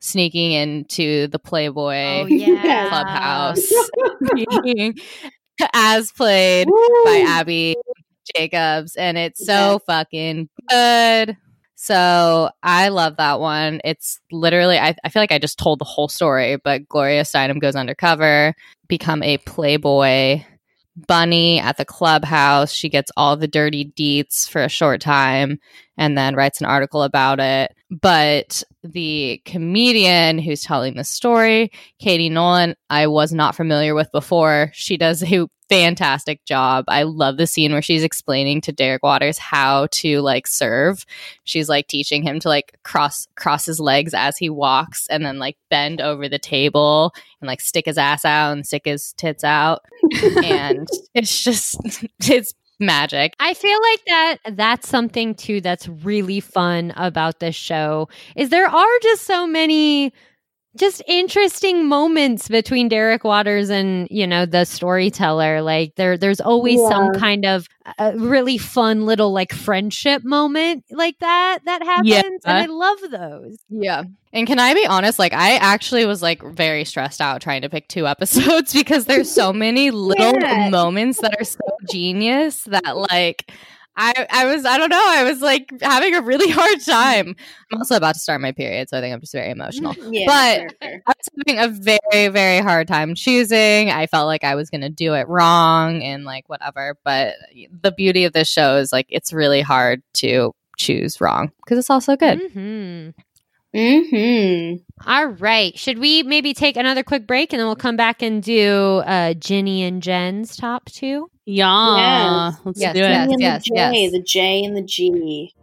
sneaking into the Playboy Oh, yeah. clubhouse, being as played Woo. by Abby Jacobs, and it's so fucking good. So I love that one. It's literally, I, I feel like I just told the whole story, but Gloria Steinem goes undercover, become a Playboy bunny at the clubhouse. She gets all the dirty deets for a short time and then writes an article about it. But the comedian who's telling the story, Katie Nolan, I was not familiar with before. She does a fantastic job. I love the scene where she's explaining to Derek Waters how to like serve. She's like teaching him to like cross cross his legs as he walks and then like bend over the table and like stick his ass out and stick his tits out. And it's just it's magic. I feel like that that's something too that's really fun about this show is there are just so many just interesting moments between Derek Waters and, you know, the storyteller. Like there there's always Yeah. some kind of uh, really fun little like friendship moment like that that happens. Yeah. And I love those. Yeah. And can I be honest? Like, I actually was like very stressed out trying to pick two episodes because there's so many little Yeah. moments that are so genius that like I I was I don't know I was like having a really hard time. I'm also about to start my period, so I think I'm just very emotional. Yeah, But fair, fair. I was having a very, very hard time choosing. I felt like I was going to do it wrong and like whatever. But the beauty of this show is like it's really hard to choose wrong because it's all so good. Mm-hmm. Mm-hmm. All right. Should we maybe take another quick break and then we'll come back and do uh, Ginny and Jen's top two? Yeah. Yes. Let's Yes, do G it. yes. and the J, yes. the J and the G.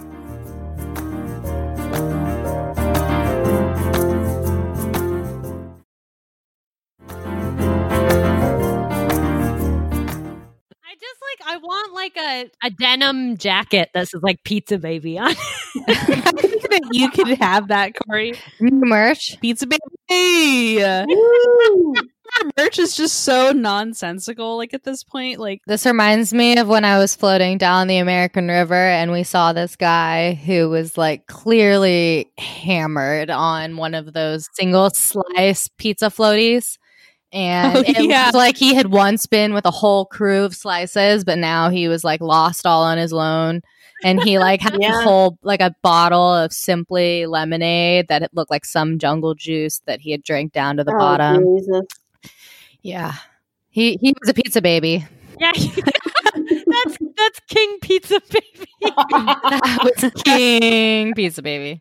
I just like I want like a, a denim jacket that says like Pizza Baby on it. I think that you could have that, Corey. Merch. Pizza baby. Woo! Merch is just so nonsensical. Like at this point, like This reminds me of when I was floating down the American River and we saw this guy who was like clearly hammered on one of those single slice pizza floaties. And Oh, it yeah. was like he had once been with a whole crew of slices, but now he was like lost all on his own. And he like had Yeah. a whole like a bottle of Simply lemonade that it looked like some jungle juice that he had drank down to the Oh, bottom. Jesus. Yeah. He he was a pizza baby. Yeah. that's that's King Pizza Baby. That was King Pizza Baby.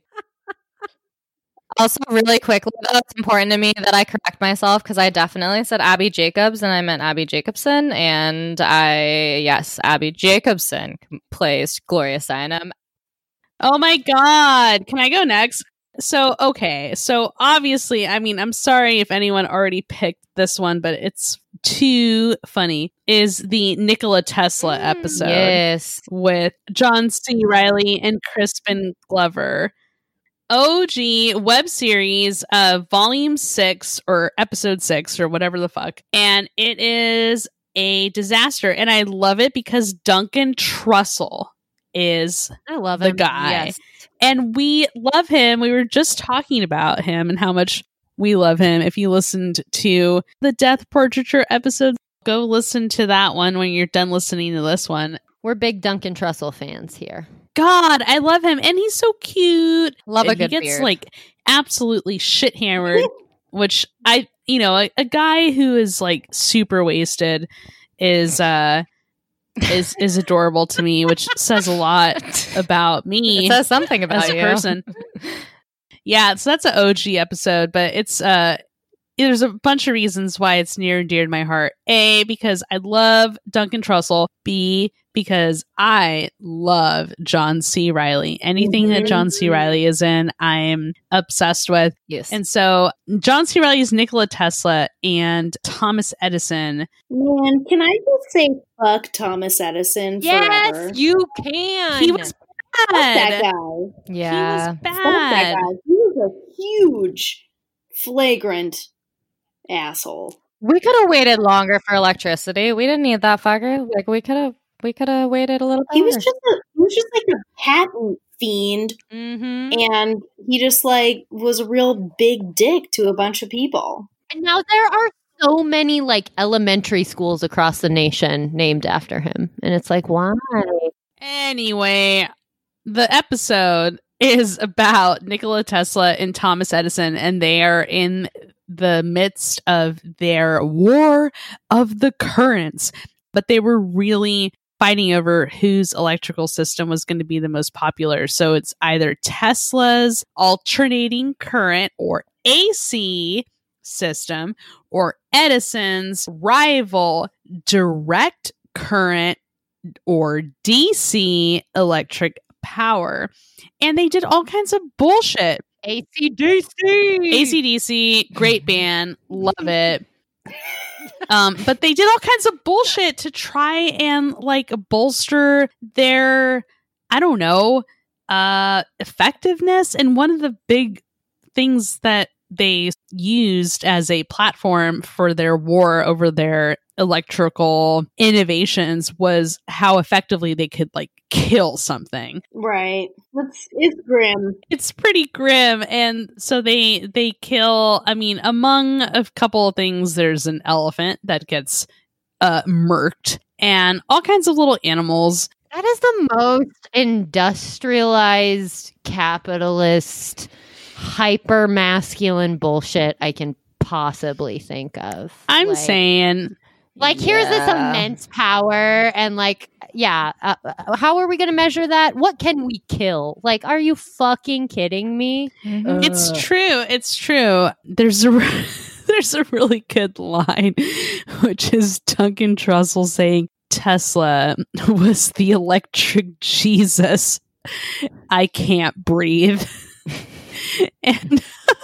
Also, really quickly, though, it's important to me that I correct myself because I definitely said Abby Jacobs and I meant Abby Jacobson. And I, yes, Abby Jacobson plays Gloria Steinem. oh my God. Can I go next? So, okay. So, obviously, I mean, I'm sorry if anyone already picked this one, but it's too funny. Is the Nikola Tesla Mm, episode Yes. with John C. Reilly and Crispin Glover. O G web series, uh, volume six or episode six or whatever the fuck. And it is a disaster. And I love it because Duncan Trussell is I love the him. guy. Yes. And we love him. We were just talking about him and how much we love him. If you listened to the Death Portraiture episode, go listen to that one when you're done listening to this one. We're big Duncan Trussell fans here. God, I love him. And he's so cute. Love a And good He gets beard. like absolutely shit hammered, which I, you know, a, a guy who is like super wasted is, uh, is is adorable to me, which says a lot about me It says something about as a you. person. Yeah, so that's an O G episode, but it's uh there's a bunch of reasons why it's near and dear to my heart. A, because I love Duncan Trussell. B, because I love John C. Reilly. Anything that John C. Reilly is in, I'm obsessed with. Yes. And so John C. Reilly is Nikola Tesla and Thomas Edison. Man, can I just say fuck Thomas Edison Yes, forever? you can. He was Fuck that bad. guy. yeah. He was Fuck that bad. guy. He was a huge, flagrant asshole. We could have waited longer for electricity. We didn't need that fucker. Like we could have We could have waited a little bit. He was just a, he was just like a patent fiend, Mm-hmm. and he just like was a real big dick to a bunch of people. And now there are so many like elementary schools across the nation named after him. And it's like, why? Anyway, the episode is about Nikola Tesla and Thomas Edison, and they are in the midst of their war of the currents. But they were really fighting over whose electrical system was going to be the most popular. So it's either Tesla's alternating current or A C system or Edison's rival direct current or D C electric power. And they did all kinds of bullshit. A C D C. A C D C, great band, love it. Um, but they did all kinds of bullshit to try and like bolster their, I don't know, uh, effectiveness. And one of the big things that they used as a platform for their war over their electrical innovations was how effectively they could like kill something. Right. It's it's grim. It's pretty grim. And so they they kill, I mean, among a couple of things, there's an elephant that gets uh murked and all kinds of little animals. That is the most industrialized, capitalist, hyper masculine bullshit I can possibly think of. I'm like, saying like here's this Yeah. immense power and like yeah uh, uh, how are we going to measure that? What can we kill? Like, are you fucking kidding me? it's true. It's true. There's a there's a really good line, which is Duncan Trussell saying Tesla was the electric Jesus. I can't breathe. And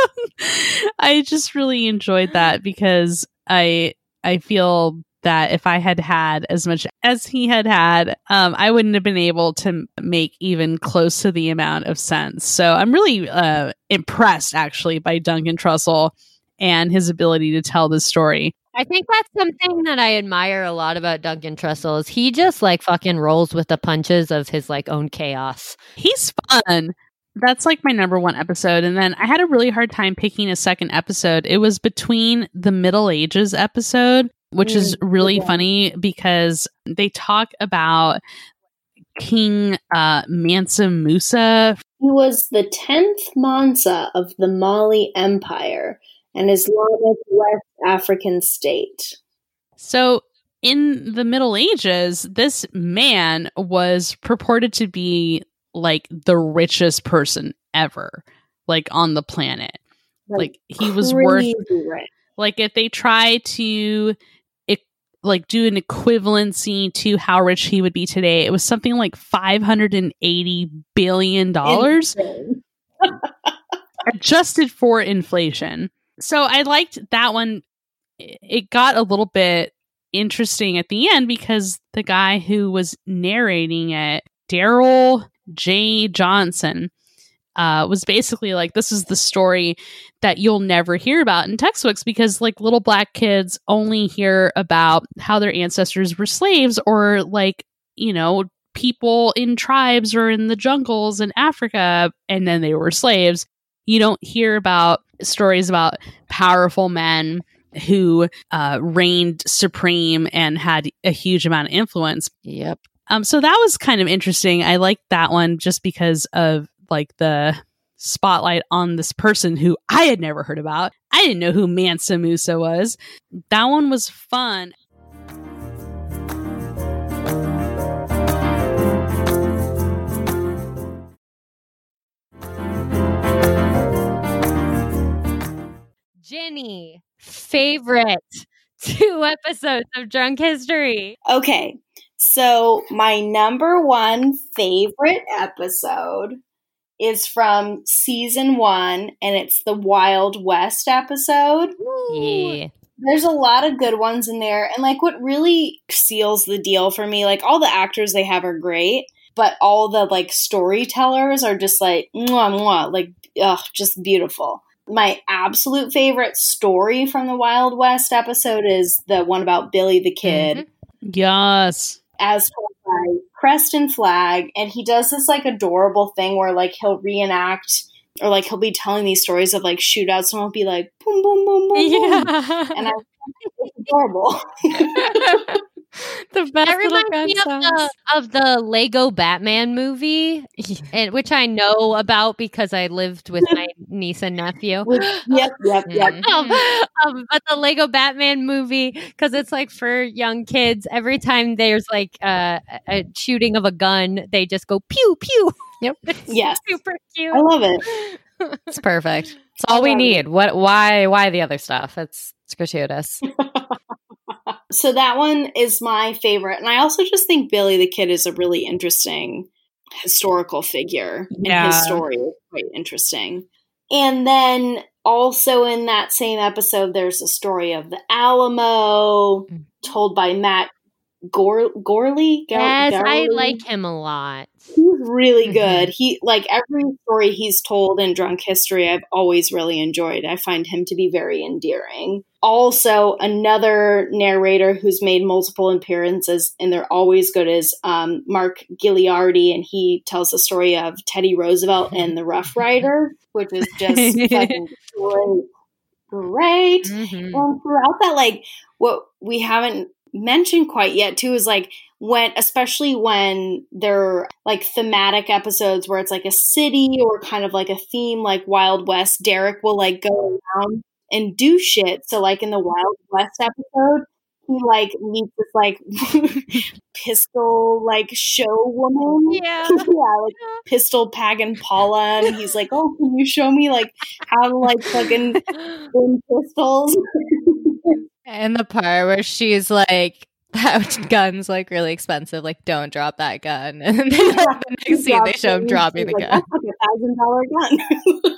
I just really enjoyed that because I I feel that if I had had as much as he had had, um, I wouldn't have been able to make even close to the amount of sense. So I'm really uh, impressed, actually, by Duncan Trussell and his ability to tell this story. I think that's something that I admire a lot about Duncan Trussell is he just like fucking rolls with the punches of his like own chaos. He's fun. That's like my number one episode. And then I had a really hard time picking a second episode. It was between the Middle Ages episode, which is really yeah. funny because they talk about King uh, Mansa Musa. He was the tenth Mansa of the Mali Empire, an Islamic West African state. So in the Middle Ages, this man was purported to be like the richest person ever, like on the planet. Like, he was worth, crazy rich. like if they try to e- like do an equivalency to how rich he would be today, it was something like five hundred eighty billion dollars Insane. adjusted for inflation. So I liked that one. It got a little bit interesting at the end because the guy who was narrating it, Daryl J. Johnson, uh, was basically like, this is the story that you'll never hear about in textbooks because like little black kids only hear about how their ancestors were slaves or like, you know, people in tribes or in the jungles in Africa and then they were slaves. You don't hear about stories about powerful men who uh, reigned supreme and had a huge amount of influence. Yep. Um, so that was kind of interesting. I liked that one just because of like the spotlight on this person who I had never heard about. I didn't know who Mansa Musa was. That one was fun. Jenny, favorite two episodes of Drunk History. Okay, so my number one favorite episode is from season one, and it's the Wild West episode. Yeah. There's a lot of good ones in there, and like what really seals the deal for me, like all the actors they have are great, but all the like storytellers are just like mwah, mwah, like ugh, just beautiful. My absolute favorite story from the Wild West episode is the one about Billy the Kid. Mm-hmm. Yes. As told crest and flag, and he does this like adorable thing where like he'll reenact or like he'll be telling these stories of like shootouts, and he'll be like boom, boom, boom, boom, Yeah. boom. And I it's adorable. The best That little reminds gun me of sounds. the, of the Lego Batman movie, and which I know about because I lived with my niece and nephew. Yep, yep, yep. Mm. Um, um, but the Lego Batman movie, because it's like for young kids, every time there's like uh, a shooting of a gun, they just go pew pew. Yep. It's Yes. super cute. I love it. It's perfect. It's all we love need. What? Why? Why the other stuff? It's, it's gratuitous. So that one is my favorite. And I also just think Billy the Kid is a really interesting historical figure. Yeah. And his story is quite interesting. And then also in that same episode, there's a story of the Alamo told by Matt Gor- Gorley. Gor- Yes, I Gorley? like him a lot. He's really Mhm. good. He like every story he's told in Drunk History, I've always really enjoyed. I find him to be very endearing. Also, another narrator who's made multiple appearances, and they're always good, is um, Mark Giliardi, and he tells the story of Teddy Roosevelt and the Rough Rider, which is just fucking great. Great. Mhm. And throughout that, like, what we haven't mentioned quite yet, too, is like when, especially when they're like thematic episodes where it's like a city or kind of like a theme, like Wild West, Derek will like go around and do shit. So, like in the Wild West episode, he like meets this like pistol like show woman. Yeah. yeah, like Pistol Pagan Paula, and he's like, "Oh, can you show me like how to like fucking spin pistols?" And the part where she's like, that gun's like really expensive. Like, don't drop that gun. And then the next scene, they show him dropping the She's like, gun. "That's like a thousand dollar gun."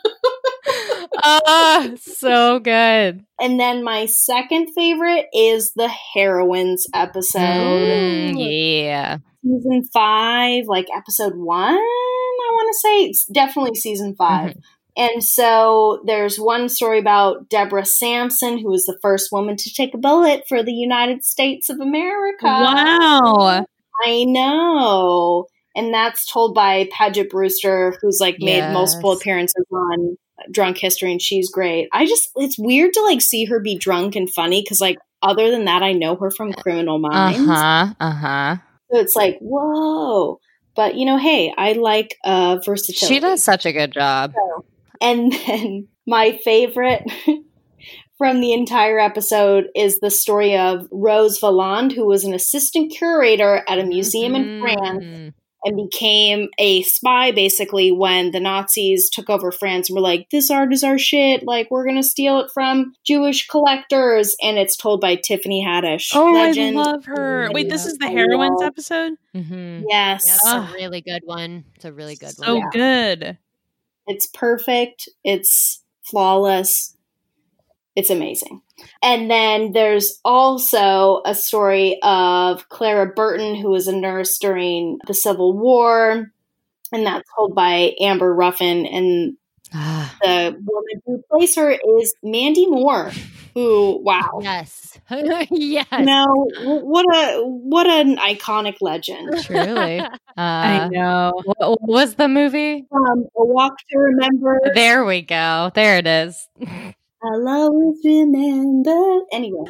Ah, so good. And then my second favorite is the heroines episode. Mm, yeah. Season five, like episode one, I want to say. It's definitely season five. And so there's one story about Deborah Sampson, who was the first woman to take a bullet for the United States of America. Wow. I know. And that's told by Paget Brewster, who's like made Yes. multiple appearances on Drunk History, and she's great. I just, it's weird to like see her be drunk and funny because like other than that, I know her from Criminal Minds. Uh-huh. Uh-huh. So it's like, whoa. But you know, hey, I like uh, versatility. She does such a good job. And then my favorite from the entire episode is the story of Rose Valland, who was an assistant curator at a museum in France Mm. and became a spy basically when the Nazis took over France and were like, this art is our shit. Like, we're going to steal it from Jewish collectors. And it's told by Tiffany Haddish. Oh, Legend. I love her. Wait, this is the I heroines love- episode? Mhm. Yes. That's Ugh. a really good one. It's a really good So one. good. It's perfect. It's flawless. It's amazing. And then there's also a story of Clara Burton, who was a nurse during the Civil War. And that's told by Amber Ruffin. And Ah. the woman who plays her is Mandy Moore, who, wow. Yes. yes. No, what a what an iconic legend. Truly. Uh, I know. What, what was the movie? Um, A Walk to Remember. There we go. There it is. I'll always remember. Anyway,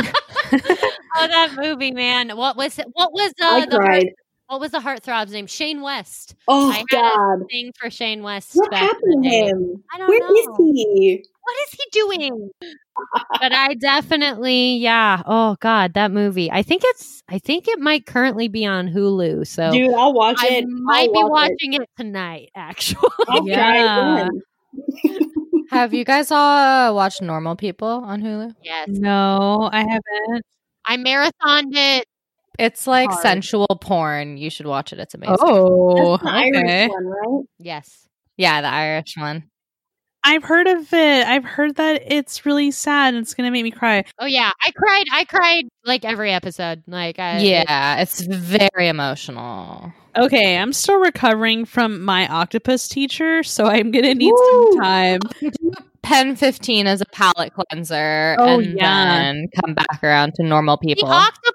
Oh, that movie, man. What was it? What was uh, I the heart, cried. what was the heartthrob's name? Shane West. Oh I had God, a thing for Shane West. what back in happened the to day. him? I don't Where know. is he? What is he doing? But I definitely, yeah. Oh God, that movie. I think it's. I think it might currently be on Hulu. So Dude, I'll watch I it. might I'll be watch it. watching it. tonight. Actually, I'll try Yeah. again. Have you guys all watched Normal People on Hulu? yes. No, I haven't. I marathoned it. It's like Hard. sensual porn. You should watch it. It's amazing. Oh, That's the Irish okay. one, right? Yes. Yeah, the Irish one. I've heard of it. I've heard that it's really sad and it's going to make me cry. Oh yeah, I cried. I cried like every episode. Like I, Yeah, it's very emotional. Okay, I'm still recovering from my octopus teacher, so I'm going to need Woo! some time. Pen fifteen as a palate cleanser Oh, and yeah. then come back around to normal The people. octopus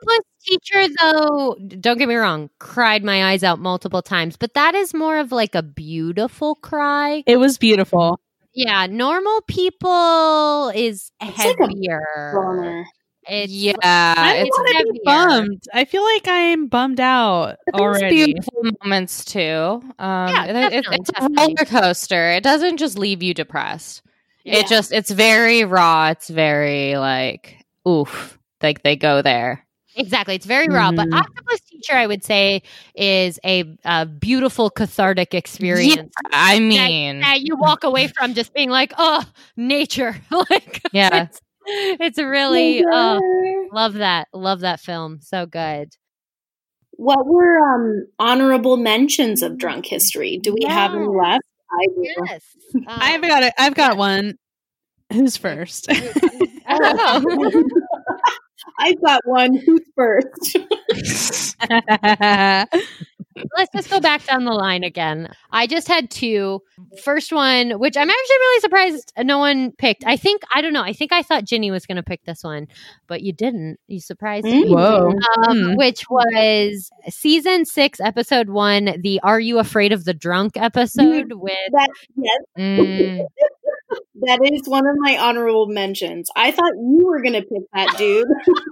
teacher, though, don't get me wrong, cried my eyes out multiple times, but that is more of like a beautiful cry. It was beautiful. Yeah, normal people is It's like a heavier. Bummer. It's Yeah, I it's want to be bummed. I feel like I am bummed out There's already. beautiful moments too. Um, Yeah, it- it- definitely, it's a definitely. roller coaster. It doesn't just leave you depressed. Yeah. It just it's very raw. It's very like oof. Like they go there. Exactly. It's very raw, but Mhm. Octopus Teacher, I would say, is a, a beautiful cathartic experience. I mean, that you walk away from just being like, oh, nature. like, yeah. it's, it's really, oh, love that. Love that film. So good. What were um honorable mentions of drunk history? Do we have any Yes. left? I do. Yes. I've Um, got it. I've got one. Who's first? I don't know. I've got one. Who's first? Let's just go back down the line again. I just had two. First one, which I'm actually really surprised no one picked. I think, I don't know, I think I thought Ginny was going to pick this one, but you didn't. You surprised me. Whoa. Um, Hmm. Which was season six, episode one, the Are You Afraid of the Drunk episode with. That yes, Mm. that is one of my honorable mentions. I thought you were gonna pick that, dude.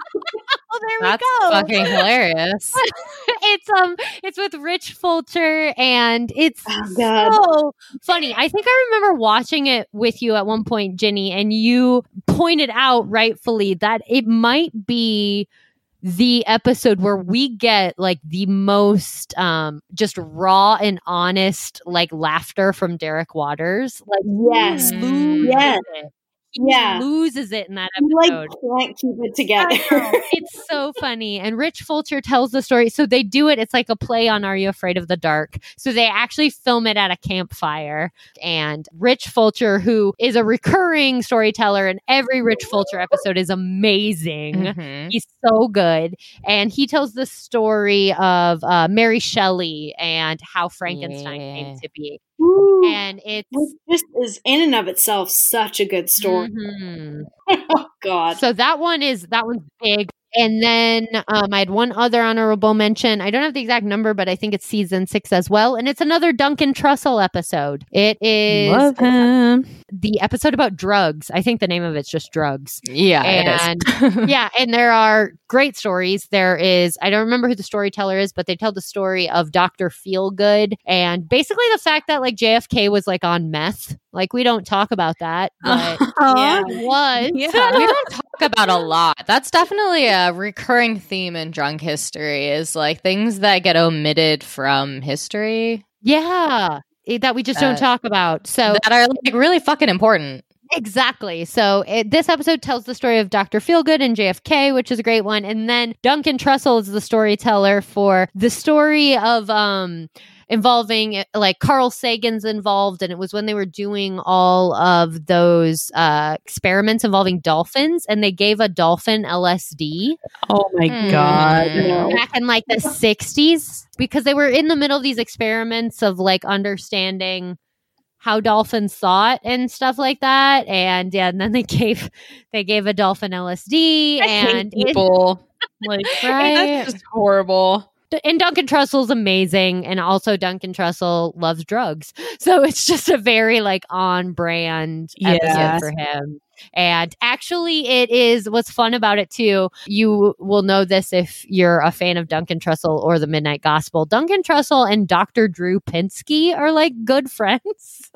Oh, there That's we go. fucking hilarious. it's um it's with Rich Fulcher and it's Oh, God. so funny. I think I remember watching it with you at one point, Ginny, and you pointed out rightfully that it might be the episode where we get like the most um just raw and honest like laughter from Derek Waters. Like Yes. Mm. Yes. it. He Yeah. loses it in that You like episode. can't keep it together. It's so funny. And Rich Fulcher tells the story. So they do it. It's like a play on Are You Afraid of the Dark? So they actually film it at a campfire. And Rich Fulcher, who is a recurring storyteller, and every Rich Fulcher episode is amazing. Mhm. He's so good. And he tells the story of uh, Mary Shelley and how Frankenstein Yeah. came to be. Ooh, And it's. which just is in and of itself such a good story. Mhm. Oh God. So that one is that one's big. And then um, I had one other honorable mention. I don't have the exact number, but I think it's season six as well. And it's another Duncan Trussell episode. It is Love him. the episode about drugs. I think the name of it's just drugs. Yeah, And- it is. Yeah. And there are great stories. There is, I don't remember who the storyteller is, but they tell the story of Doctor Feelgood. And basically the fact that like J F K was like on meth. Like we don't talk about that, but Yeah. it was. Yeah. we don't talk about a lot. That's definitely a recurring theme in drunk history is like things that get omitted from history Yeah. it- that we just don't Uh, talk about. So that are like really fucking important. exactly. So it, this episode tells the story of Doctor Feelgood and J F K, which is a great one. And then Duncan Trussell is the storyteller for the story of um involving like Carl Sagan's involved, and it was when they were doing all of those uh experiments involving dolphins, and they gave a dolphin L S D Oh my Hmm. god. Mm. back in like the sixties because they were in the middle of these experiments of like understanding how dolphins thought and stuff like that. And yeah, and then they gave they gave a dolphin L S D I hate and it, people. Like, Right. that's just horrible. and Duncan Trussell's amazing, and also Duncan Trussell loves drugs, so it's just a very like on brand episode Yes. for him. And actually, it is what's fun about it too. You will know this if you're a fan of Duncan Trussell or the Midnight Gospel. Duncan Trussell and Doctor Drew Pinsky are like good friends.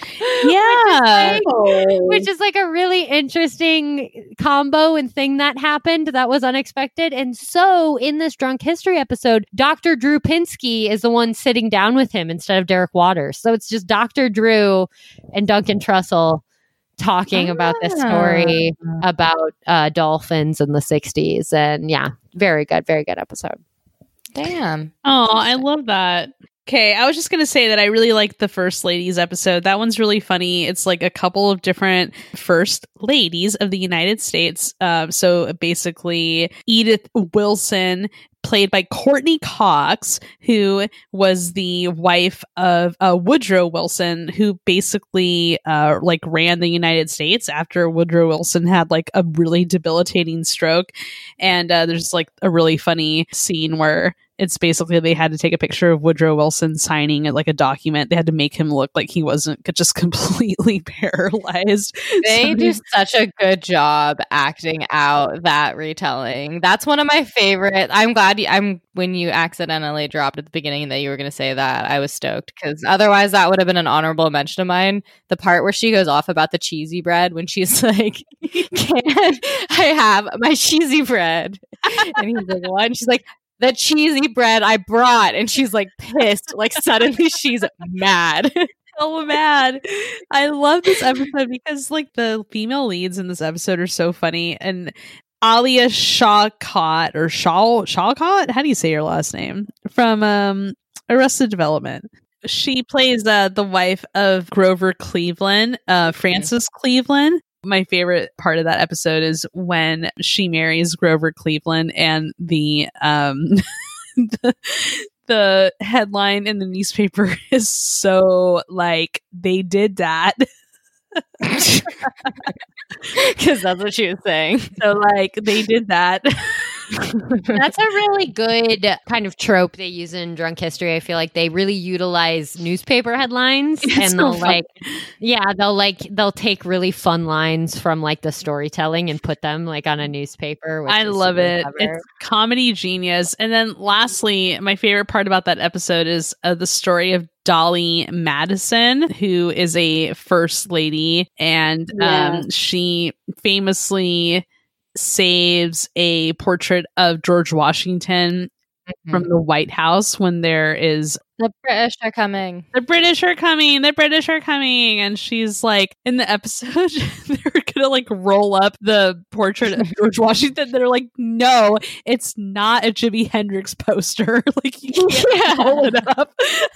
Yeah. Oh. Which is like a really interesting combo and thing that happened that was unexpected. And so in this drunk history episode, Doctor Drew Pinsky is the one sitting down with him instead of Derek Waters. So it's just Doctor Drew and Duncan Trussell talking about this story about uh, dolphins in the sixties. And yeah, very good, very good episode. Damn. Oh, I love that. Okay, I was just going to say that I really like the First Ladies episode. That one's really funny. It's like a couple of different First Ladies of the United States. Um, so basically, Edith Wilson, played by Courtney Cox, who was the wife of uh, Woodrow Wilson, who basically uh, like ran the United States after Woodrow Wilson had like a really debilitating stroke. And uh, there's like a really funny scene where it's basically they had to take a picture of Woodrow Wilson signing like a document. They had to make him look like he wasn't just completely paralyzed. They So do such a good job acting out that retelling. That's one of my favorite. I'm glad you, I'm when you accidentally dropped at the beginning that you were going to say that. I was stoked because otherwise that would have been an honorable mention of mine. The part where she goes off about the cheesy bread when she's like, "Can I have my cheesy bread?" And he's like, "What?" And she's like, "The cheesy bread I brought," and she's like pissed. Like suddenly she's mad. so mad. I love this episode because like the female leads in this episode are so funny. And Alia Shawkat or Shaw Shawkat, how do you say your last name? From um, Arrested Development. She plays uh, the wife of Grover Cleveland, uh, Francis Cleveland. My favorite part of that episode is when she marries Grover Cleveland and the um the, the headline in the newspaper is so like they did that. Because that's what she was saying. So like they did that. That's a really good kind of trope they use in Drunk History. I feel like they really utilize newspaper headlines It's and so they'll fun. like, yeah, they'll like, they'll take really fun lines from like the storytelling and put them like on a newspaper. Which I is love super it. clever. It's comedy genius. And then lastly, my favorite part about that episode is uh, the story of Dolly Madison, who is a first lady, and Yeah. um, she famously saves a portrait of George Washington from the White House when there is The British are coming. the British are coming, the British are coming, and she's like in the episode they're gonna like roll up the portrait of George Washington. They're like, no, it's not a Jimi Hendrix poster. Like you can't Yeah. roll it up.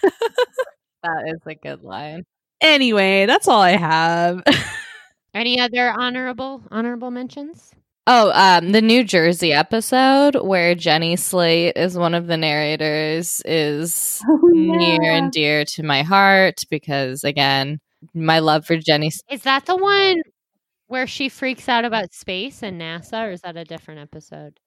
That is a good line. Anyway, that's all I have. Any other honorable honorable mentions? Oh, um, the New Jersey episode where Jenny Slate is one of the narrators is Oh, near yeah. and dear to my heart because, again, my love for Jenny. Is that the one where she freaks out about space and NASA, or is that a different episode?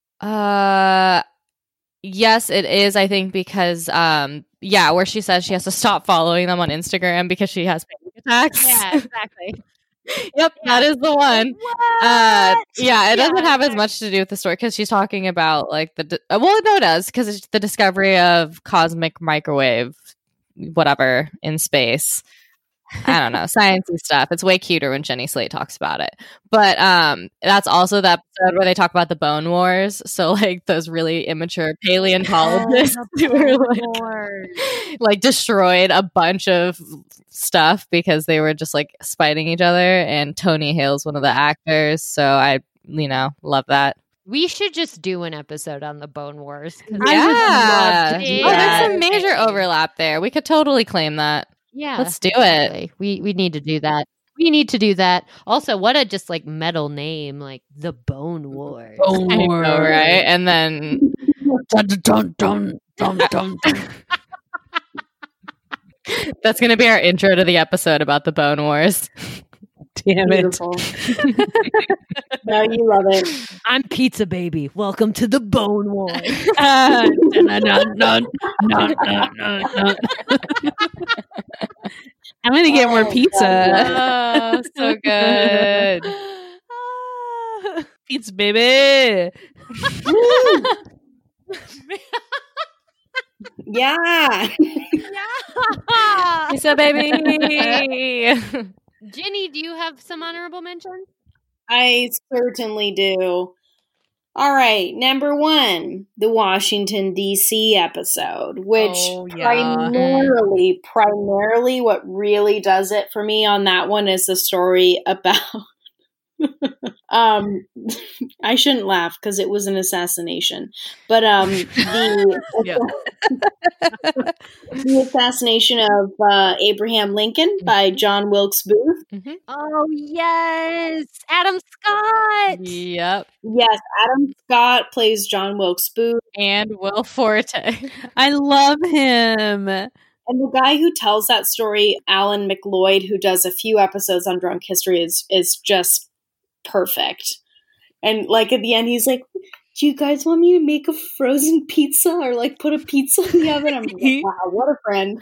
Uh, yes, it is. I think because, um, yeah, where she says she has to stop following them on Instagram because she has panic attacks. Yeah, exactly. Yep, that is the one. What? Uh, yeah, it doesn't Yeah, have as much to do with the story because she's talking about like the di- uh, well, no, it does because it's the discovery of cosmic microwave, whatever in space. I don't know, sciencey stuff. It's way cuter when Jenny Slate talks about it. But um, that's also the episode where they talk about the Bone Wars. So like those really immature paleontologists who were like, like destroyed a bunch of stuff because they were just like spiting each other. And Tony Hale's one of the actors, so I, you know, love that. We should just do an episode on the Bone Wars. 'Cause I Yeah, would love to do oh, that. there's a major overlap there. We could totally claim that. Yeah, Let's do it. exactly. We we need to do that. We need to do that. Also, what a just like metal name, like the Bone Wars. Bone I know, right? And then Dun, dun, dun, dun, dun, dun. that's going to be our intro to the episode about the Bone Wars. Damn it. Beautiful. No, you love it. I'm Pizza Baby. Welcome to the Bone Wars. Uh, dun, dun, dun, dun, dun, dun, dun. I'm gonna get more Oh, pizza. Oh, so good. Pizza, baby. Yeah. Pizza baby. Jenny, do you have some honorable mentions? I certainly do. All right, number one, the Washington, D C episode, which Oh, yeah. primarily, primarily what really does it for me on that one is the story about Um, I shouldn't laugh because it was an assassination. But um, the the assassination of uh, Abraham Lincoln by John Wilkes Booth. Mm-hmm. Oh, yes. Adam Scott. Yep. Yes, Adam Scott plays John Wilkes Booth. And Will Forte. I love him. And the guy who tells that story, Alan McLeod, who does a few episodes on Drunk History, is is just perfect. And like at the end, he's like, "Do you guys want me to make a frozen pizza or like put a pizza in the oven?" I'm like, "Wow, what a friend!"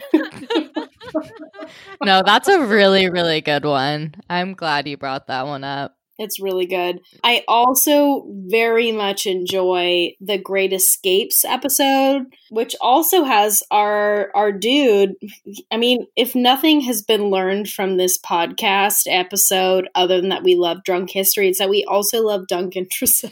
No, that's a really, really good one. I'm glad you brought that one up. It's really good. I also very much enjoy the Great Escapes episode, which also has our our dude. I mean, if nothing has been learned from this podcast episode, other than that we love Drunk History, it's that we also love Duncan Trussell.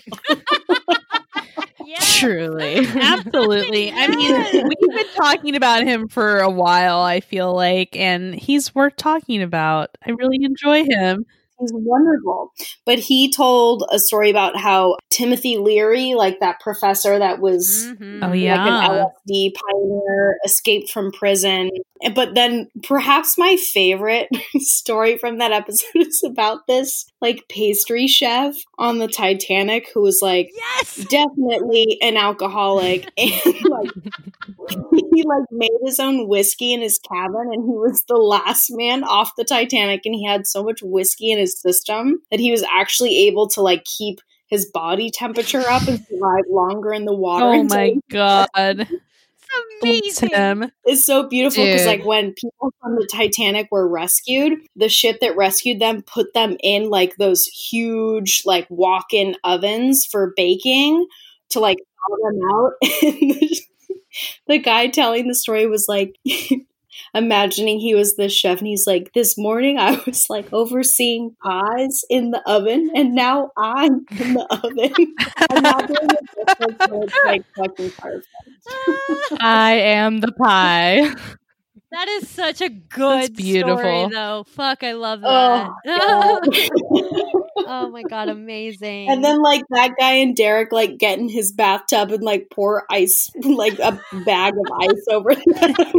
Yes. Truly. Absolutely. I mean, we've been talking about him for a while, I feel like, and he's worth talking about. I really enjoy him. He's wonderful. But he told a story about how Timothy Leary, like that professor that was Mhm. Oh, like yeah. an L S D pioneer, escaped from prison. But then perhaps my favorite story from that episode is about this like pastry chef on the Titanic who was like Yes. definitely an alcoholic and like he like made his own whiskey in his cabin and he was the last man off the Titanic and he had so much whiskey in his system that he was actually able to like keep his body temperature up and survive longer in the water. Oh until my he- God. It's amazing. Him. It's so beautiful because Dude. like when people from the Titanic were rescued, the ship that rescued them put them in like those huge like walk-in ovens for baking to like thaw them out. And the, the guy telling the story was like imagining he was the chef and he's like, this morning I was like overseeing pies in the oven and now I'm in the oven. I'm not doing it just it's like fucking perfect. I am the pie. That is such a good beautiful. story, though. Fuck, I love that. Oh, Oh my God, amazing. and then like that guy and Derek like get in his bathtub and like pour ice, like a bag of ice over them.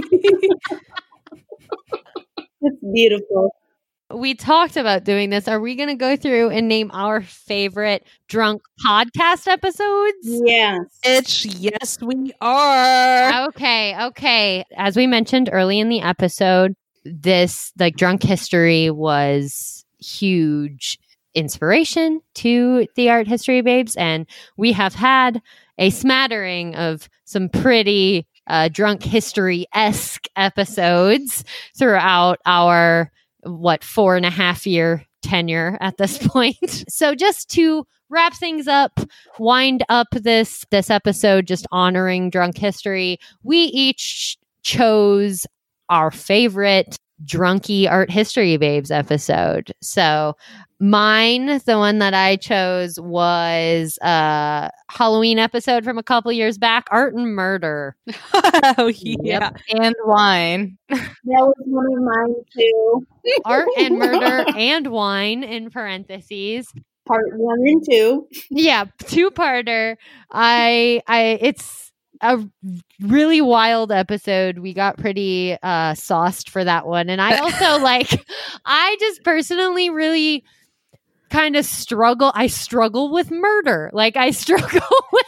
It's beautiful. we talked about doing this. Are we going to go through and name our favorite drunk podcast episodes? Yes. It's yes, we are. Okay, okay. As we mentioned early in the episode, this like drunk history was huge inspiration to the Art History Babes, and we have had a smattering of some pretty uh, drunk history-esque episodes throughout our what four and a half year tenure at this point. So just to wrap things up, wind up this this episode just honoring drunk history, we each chose our favorite drunky Art History Babes episode. So mine, the one that I chose, was a Halloween episode from a couple years back, Art and Murder. Oh, yeah. And wine. That was one of mine too. Art and Murder and Wine in parentheses. Part one and two. Yeah, two-parter. I I it's a really wild episode. We got pretty uh sauced for that one. And I also like I just personally really kind of struggle I struggle with murder. Like I struggle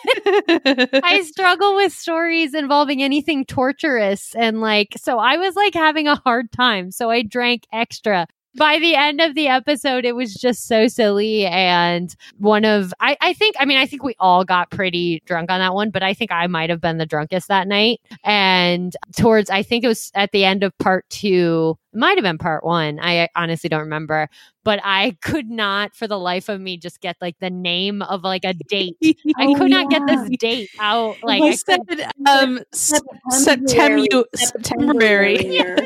with I struggle with stories involving anything torturous, and like so I was like having a hard time. So I drank extra. By the end of the episode, it was just so silly. And one of, I, I think, I mean, I think we all got pretty drunk on that one, but I think I might have been the drunkest that night. And towards, I think it was at the end of part two, it might have been part one. I honestly don't remember, but I could not for the life of me just get like the name of like a date. I Oh, could not get yeah. this date out. Like, I I said, could, um, s- September, September. Yes.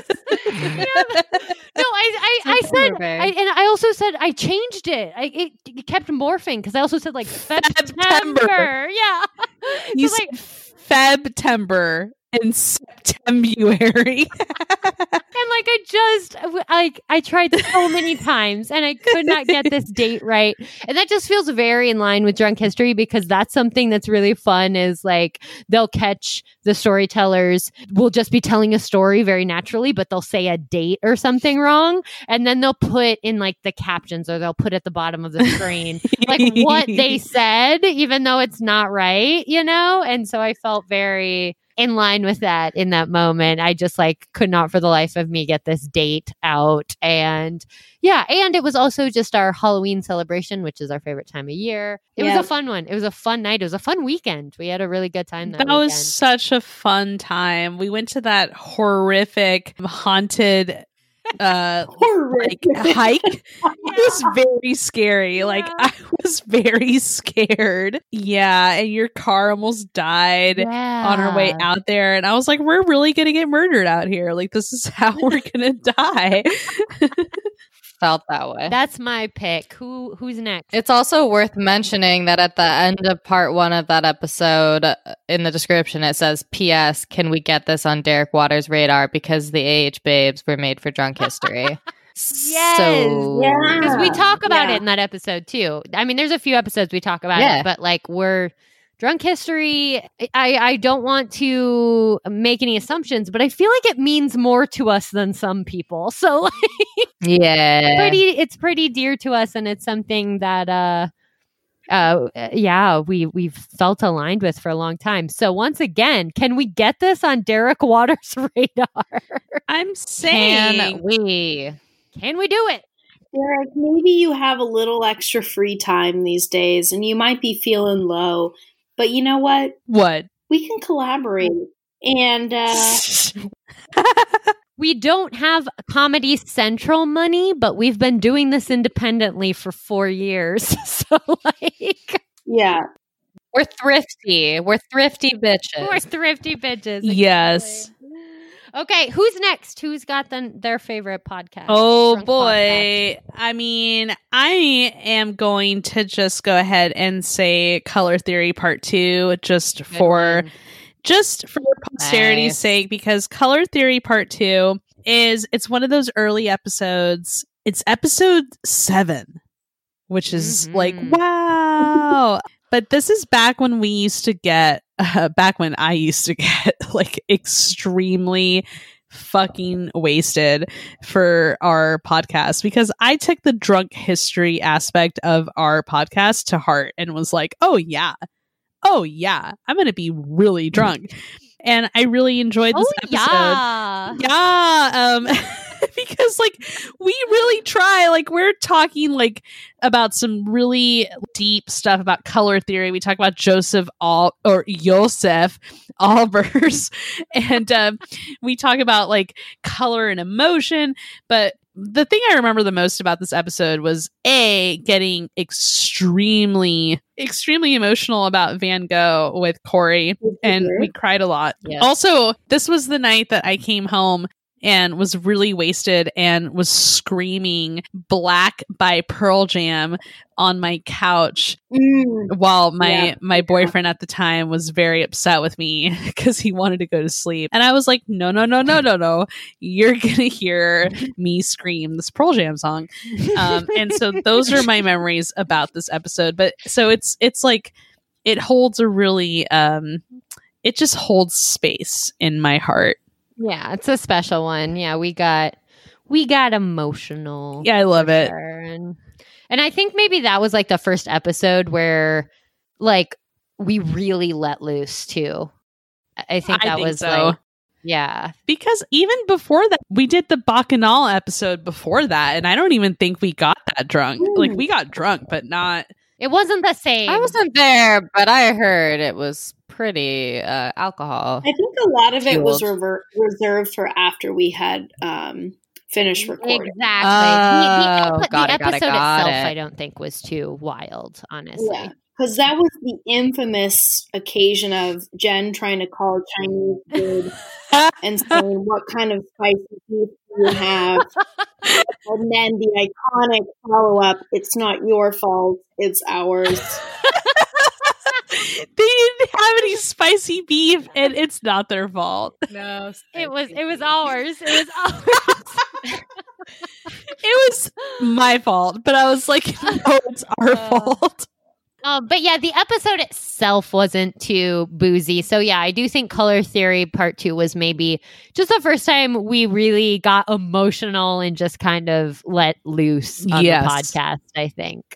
no, I, I, I said, September. I, and I also said I changed it. I it, it kept morphing because I also said like September. September. Yeah, You so, like, said Febtember and September. and like, I just, like, I tried so many times and I could not get this date right. And that just feels very in line with Drunk History, because that's something that's really fun is like, they'll catch the storytellers will just be telling a story very naturally, but they'll say a date or something wrong. And then they'll put in like the captions, or they'll put at the bottom of the screen, like what they said, even though it's not right, you know? And so I felt very in line with that in that moment. I just like could not for the life of me get this date out. And yeah, and it was also just our Halloween celebration, which is our favorite time of year. It Yeah. was a fun one. It was a fun night. It was a fun weekend. We had a really good time that, That weekend. was such a fun time. We went to that horrific haunted uh like hike. It was very scary. Like Yeah. I was very scared. Yeah, and your car almost died Yeah. on our way out there, and I was like, we're really gonna get murdered out here. Like this is how we're gonna die. Felt that way. That's my pick. Who who's next? It's also worth mentioning that at the end of part one of that episode, uh, in the description, it says, P S. Can we get this on Derek Waters' radar? Because the A H babes were made for Drunk History. Yes. So, Yeah. Because we talk about Yeah. it in that episode too. I mean, there's a few episodes we talk about Yeah. it, but like we're Drunk History. I, I don't want to make any assumptions, but I feel like it means more to us than some people. So like, yeah. pretty, it's pretty dear to us, and it's something that uh uh yeah we we've felt aligned with for a long time. So once again, can we get this on Derek Waters' radar? I'm saying Can we? Can we do it? Derek, maybe you have a little extra free time these days and you might be feeling low, but you know what? what? We can collaborate. And uh, We don't have Comedy Central money, but we've been doing this independently for four years. So, like, yeah, We're thrifty. We're thrifty bitches. we're thrifty bitches. Yes. Exactly. Okay, who's next? Who's got the, their favorite podcast? Oh Drunk boy. podcast? I mean, I am going to just go ahead and say Color Theory Part two just Good for one. just for posterity's Nice. sake, because Color Theory Part two is it's one of those early episodes. It's episode seven, which is like, Mhm. wow. But this is back when we used to get, uh, back when I used to get like extremely fucking wasted for our podcast, because I took the drunk history aspect of our podcast to heart and was like, oh yeah, oh yeah, I'm going to be really drunk. And I really enjoyed this Oh, episode. yeah. Yeah, um because like we really try, like we're talking like about some really deep stuff about color theory. We talk about Joseph Al or Joseph Albers, and um, we talk about like color and emotion. But the thing I remember the most about this episode was A, getting extremely, extremely emotional about Van Gogh with Corey, and we cried a lot. Yes. Also, this was the night that I came home and was really wasted and was screaming Black by Pearl Jam on my couch Mm, while my Yeah. my boyfriend at the time was very upset with me because he wanted to go to sleep. And I was like, no, no, no, no, no, no. You're going to hear me scream this Pearl Jam song. Um, and so those are my memories about this episode. But so it's it's like it holds a really um it just holds space in my heart. Yeah, it's a special one. Yeah, we got we got emotional. Yeah, I love it. Sure. And and I think maybe that was like the first episode where like we really let loose too. I I think I that think was so. like yeah. Because even before that, we did the Bacchanal episode before that, and I don't even think we got that drunk. Like, we got drunk, but not. It wasn't the same. I wasn't there, but I heard it was pretty uh, alcohol. I think a lot of it was Fueled. rever- reserved for after we had um, finished recording. Exactly. Oh, the, the, got the it, got it, episode got itself, it. I don't think, was too wild, honestly. Yeah, because that was the infamous occasion of Jen trying to call Chinese food and saying, "What kind of spicy beef do you have?" And then the iconic follow up: "It's not your fault; it's ours." didn't have any spicy beef, and it's not their fault. No, It was it was ours. It was ours. It was my fault, but I was like, no, it's our Uh, fault. Um, but yeah, the episode itself wasn't too boozy. So yeah, I do think Color Theory Part Two was maybe just the first time we really got emotional and just kind of let loose on Yes. the podcast, I think.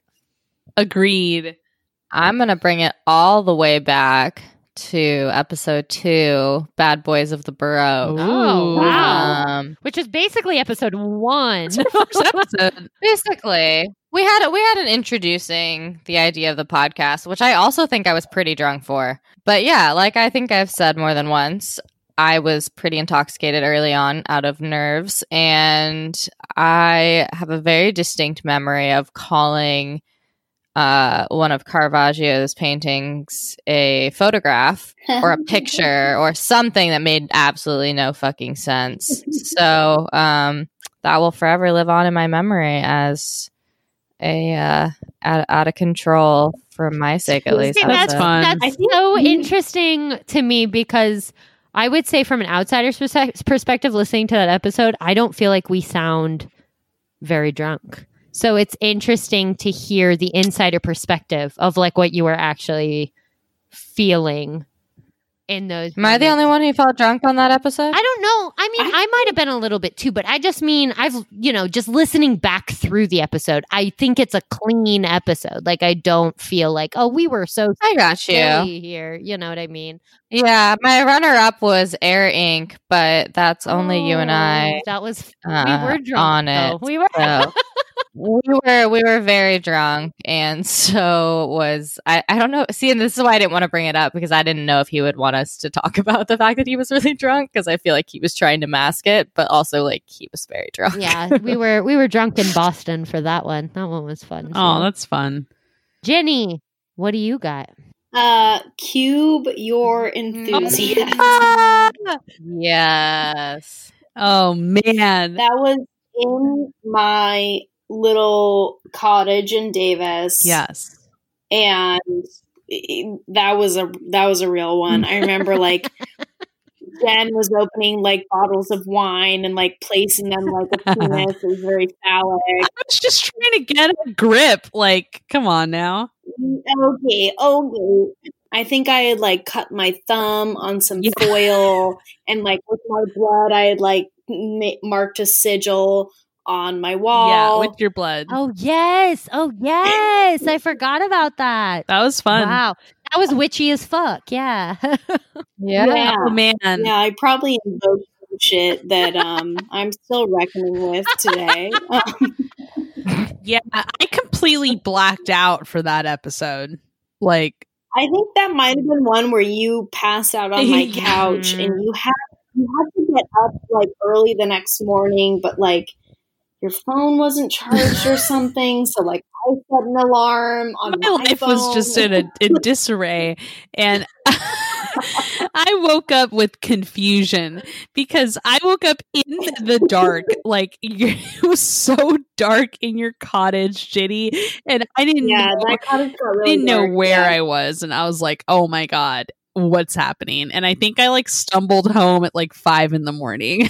Agreed. I'm going to bring it all the way back to episode two, Bad Boys of the Borough. Oh, Ooh. wow. Um, Which is basically episode one. It's our first episode. basically, we had we had an introducing the idea of the podcast, which I also think I was pretty drunk for. But yeah, like I think I've said more than once, I was pretty intoxicated early on out of nerves, and I have a very distinct memory of calling uh, one of Caravaggio's paintings a photograph or a picture or something that made absolutely no fucking sense. So um, that will forever live on in my memory as a uh, out, out of control for my sake, at least. See, That's that's fun. that's I think- so interesting to me because I would say from an outsider's perse- perspective, listening to that episode, I don't feel like we sound very drunk. So it's interesting to hear the insider perspective of like what you were actually feeling in those. Am I the moments. only one who felt drunk on that episode? I don't know. I mean, I, I- might have been a little bit too, but I just mean I've, you know, just listening back through the episode, I think it's a clean episode. Like I don't feel like, oh, we were so I got you. silly here. You know what I mean? Yeah, my runner-up was Air Incorporated, but that's only you and Oh, I That was uh, we were drunk on though. it. We were. So we were we were very drunk, and so was I. I don't know. See, and this is why I didn't want to bring it up because I didn't know if he would want us to talk about the fact that he was really drunk because I feel like he was trying to mask it, but also like he was very drunk. Yeah, we were we were drunk in Boston for that one. That one was fun. Oh, too. that's fun. Jenny, what do you got? Uh, cube your enthusiasm. Ah! Yes. Oh man. That was in my little cottage in Davis. Yes. And it- that was a that was a real one. I remember like Jen was opening like bottles of wine and like placing them like a penis. It was very phallic. I was just trying to get a grip. Like, come on now. Okay, okay. I think I had like cut my thumb on some Yeah. foil, and like with my blood, I had like ma- marked a sigil on my wall. Yeah, with your blood. Oh yes, oh yes, I forgot about that. That was fun. Wow, that was witchy as fuck. Yeah. Yeah. Yeah. Oh man. Yeah, I probably invoked some shit that um I'm still reckoning with today. Um, Yeah, I completely blacked out for that episode. Like, I think that might have been one where you passed out on my Yeah. couch and you had you had to get up like early the next morning, but like your phone wasn't charged or something. So like I set an alarm on my my life phone. was just in a in disarray, and I woke up with confusion because I woke up in the dark. Like it was so dark in your cottage, Jenny, and I didn't yeah, know, that cottage got I really didn't know dark, where yeah. I was, and I was like, "Oh my god, what's happening?" And I think I like stumbled home at like five in the morning.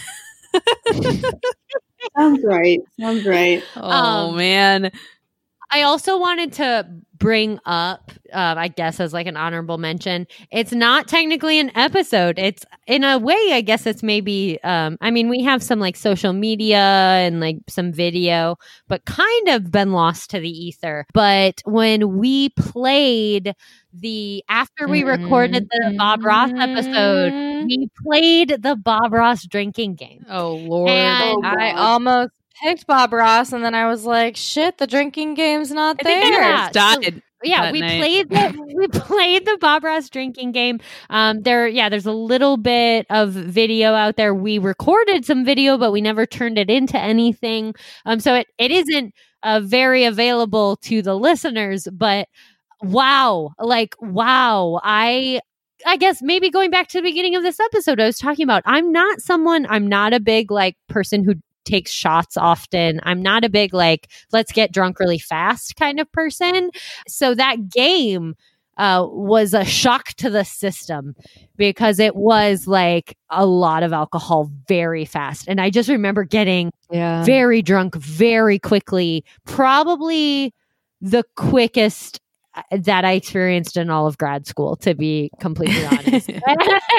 Sounds right. Sounds right. Oh Um, man. I also wanted to bring up, uh, I guess, as like an honorable mention. It's not technically an episode. It's in a way, I guess it's maybe. Um, I mean, we have some like social media and like some video, but kind of been lost to the ether. But when we played the after we recorded the Bob Ross episode, we played the Bob Ross drinking game. Oh lord. And- Oh, I God. almost picked Bob Ross, and then I was like, "Shit, the drinking game's not I think there." I Yeah, almost died. Yeah, that we night. played the we played the Bob Ross drinking game. Um, there, yeah, there's a little bit of video out there. We recorded some video, but we never turned it into anything. Um, so it it isn't uh, very available to the listeners. But wow, like wow, I. I guess maybe going back to the beginning of this episode, I was talking about I'm not someone, I'm not a big like person who takes shots often. I'm not a big like let's get drunk really fast kind of person. So that game uh, was a shock to the system because it was like a lot of alcohol very fast. And I just remember getting Yeah. very drunk very quickly, probably the quickest that I experienced in all of grad school, to be completely honest. and,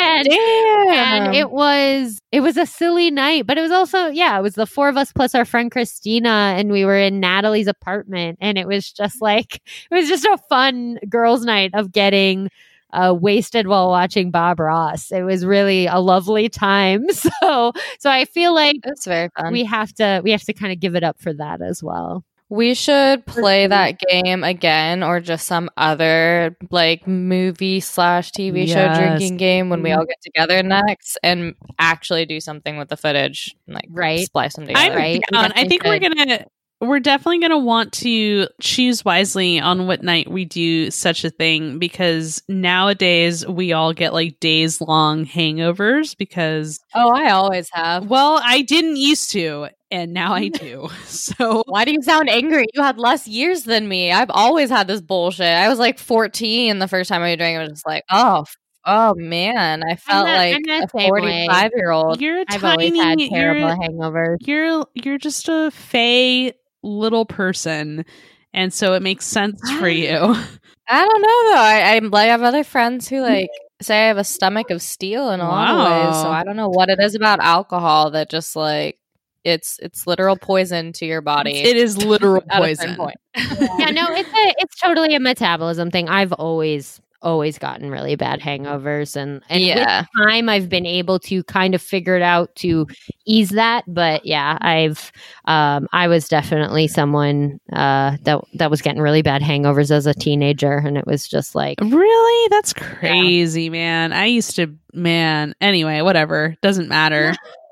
and it was it was a silly night, but it was also, yeah, it was the four of us plus our friend Christina, and we were in Natalie's apartment, and it was just like, it was just a fun girls' night of getting uh, wasted while watching Bob Ross. It was really a lovely time. So, so I feel like It's very fun. we have to we have to kind of give it up for that as well. We should play that game again, or just some other like movie slash T V show Yes. drinking game when we all get together next, and actually do something with the footage, like Right. splice them together. I'm right? down. I think we're Good. gonna we're definitely gonna want to choose wisely on what night we do such a thing, because nowadays we all get like days long hangovers because, Oh, I always have. well, I didn't used to, and now I do. So Why do you sound angry? You had less years than me. I've always had this bullshit. I was like fourteen the first time I drank. I was just like, oh, f- oh man, I felt not- like I'm the a same way. forty-five year old. you're a I've tiny, always had you're, terrible hangovers. you're you're just a fey little person, and so it makes sense for you. I don't know though. I, I'm like I have other friends who like say I have a stomach of steel in a lot of ways. So Wow. I don't know what it is about alcohol that just like it's it's literal poison to your body. It is literal at a certain poison. point. Yeah, no, it's a, it's totally a metabolism thing. I've always always gotten really bad hangovers, and and Yeah. with time I've been able to kind of figure it out to ease that. But yeah, I've um I was definitely someone uh that that was getting really bad hangovers as a teenager, and it was just like, Really? That's crazy, man. I used to, man. Anyway, whatever. Doesn't matter.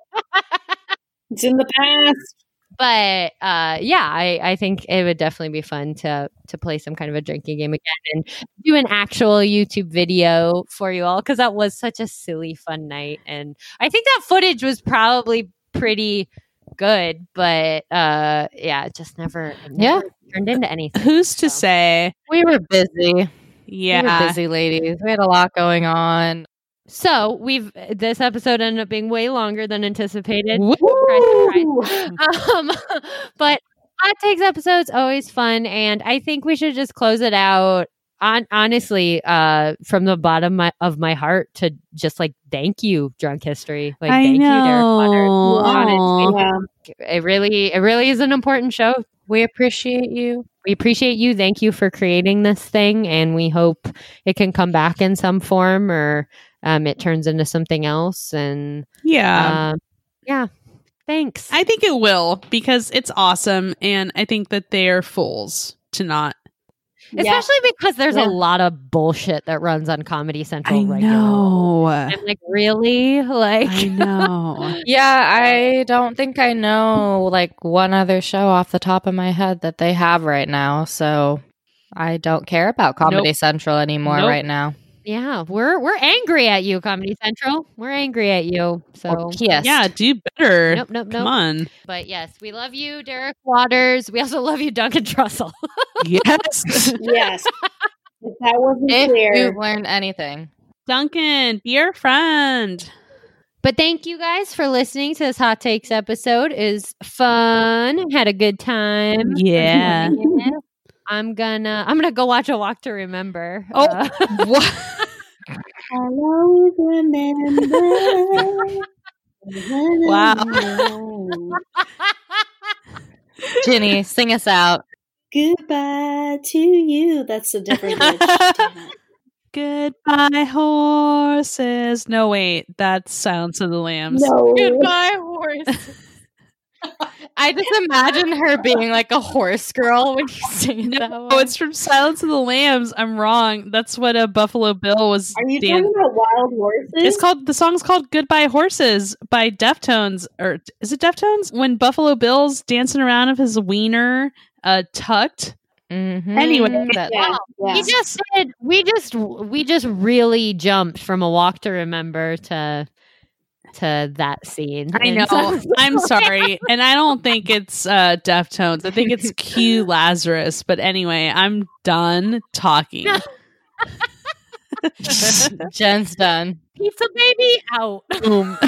It's in the past. but uh yeah, I I think it would definitely be fun to to play some kind of a drinking game again and do an actual YouTube video for you all, because that was such a silly fun night, and I think that footage was probably pretty good, but uh yeah, it just never, it never Yeah. turned into anything. Who's to So. say? We were busy. We were Yeah. busy ladies. We had a lot going on. So we've this episode ended up being way longer than anticipated. Woo! Surprise, surprise. Um, but hot takes episodes always fun, and I think we should just close it out. On honestly, uh, from the bottom my, of my heart, to just like thank you, Drunk History. Like I thank you, Derek Waters. know. Honestly, Yeah. it really, it really is an important show. We appreciate you. We appreciate you. Thank you for creating this thing, and we hope it can come back in some form, or um, it turns into something else. And Yeah. um, yeah, thanks. I think it will, because it's awesome, and I think that they're fools to not. Especially because there's Yeah. a lot of bullshit that runs on Comedy Central I regularly. know. I'm like, really? Like, I know. Yeah, I don't think I know like one other show off the top of my head that they have right now. So I don't care about Comedy Nope. Central anymore Nope. right now. yeah, we're we're angry at you, Comedy Central. We're angry at you. So Or pissed. Yeah, do better. nope, nope, Come nope. on. But yes, we love you, Derek Waters. We also love you, Duncan Trussell. Yes. Yes. If that wasn't If clear. you've learned anything. Duncan, be our friend. But thank you guys for listening to this Hot Takes episode. It was fun. Had a good time. Yeah. I'm gonna I'm gonna go watch A Walk to Remember. Oh. Uh, What? I'll always remember. Wow. Ginny, sing us out. Goodbye to you. That's a different bitch. Damn it. Goodbye, horses. No, wait. That's Silence of the Lambs. No. Goodbye, horse. I just imagine her being like a horse girl when you sing it that way. Oh, it's from Silence of the Lambs. I'm wrong. That's what a Buffalo Bill was. Are you dan- talking about Wild Horses? It's called the song's called "Goodbye Horses" by Deftones, or is it Deftones? When Buffalo Bill's dancing around with his wiener uh, tucked. Mhm. Anyway, That- Yeah, yeah. we just did we just we just really jumped from A Walk to Remember to to that scene. I And know. so- I'm sorry, and I don't think it's uh, Deftones. I think it's Q Lazarus. But anyway, I'm done talking. Jen's done. Pizza baby out. Boom.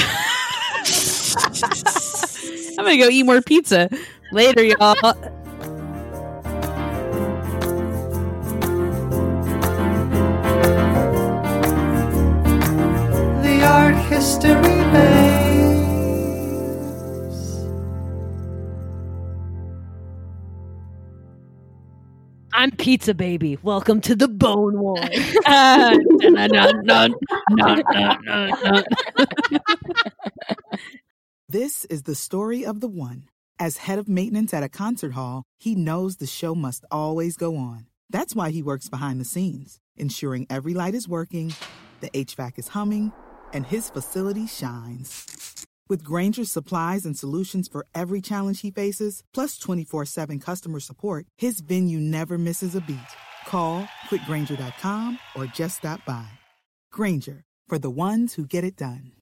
I'm gonna go eat more pizza. Later, y'all. The Art History Babes. I'm Pizza Baby. Welcome to the Bone War. Uh, dun, dun, dun, dun, dun, dun, dun. This is the story of the one. As head of maintenance at a concert hall, he knows the show must always go on. That's why he works behind the scenes, ensuring every light is working, the H V A C is humming, and his facility shines. With Grainger's supplies and solutions for every challenge he faces, plus twenty-four seven customer support, his venue never misses a beat. Call quick grainger dot com or just stop by. Grainger, for the ones who get it done.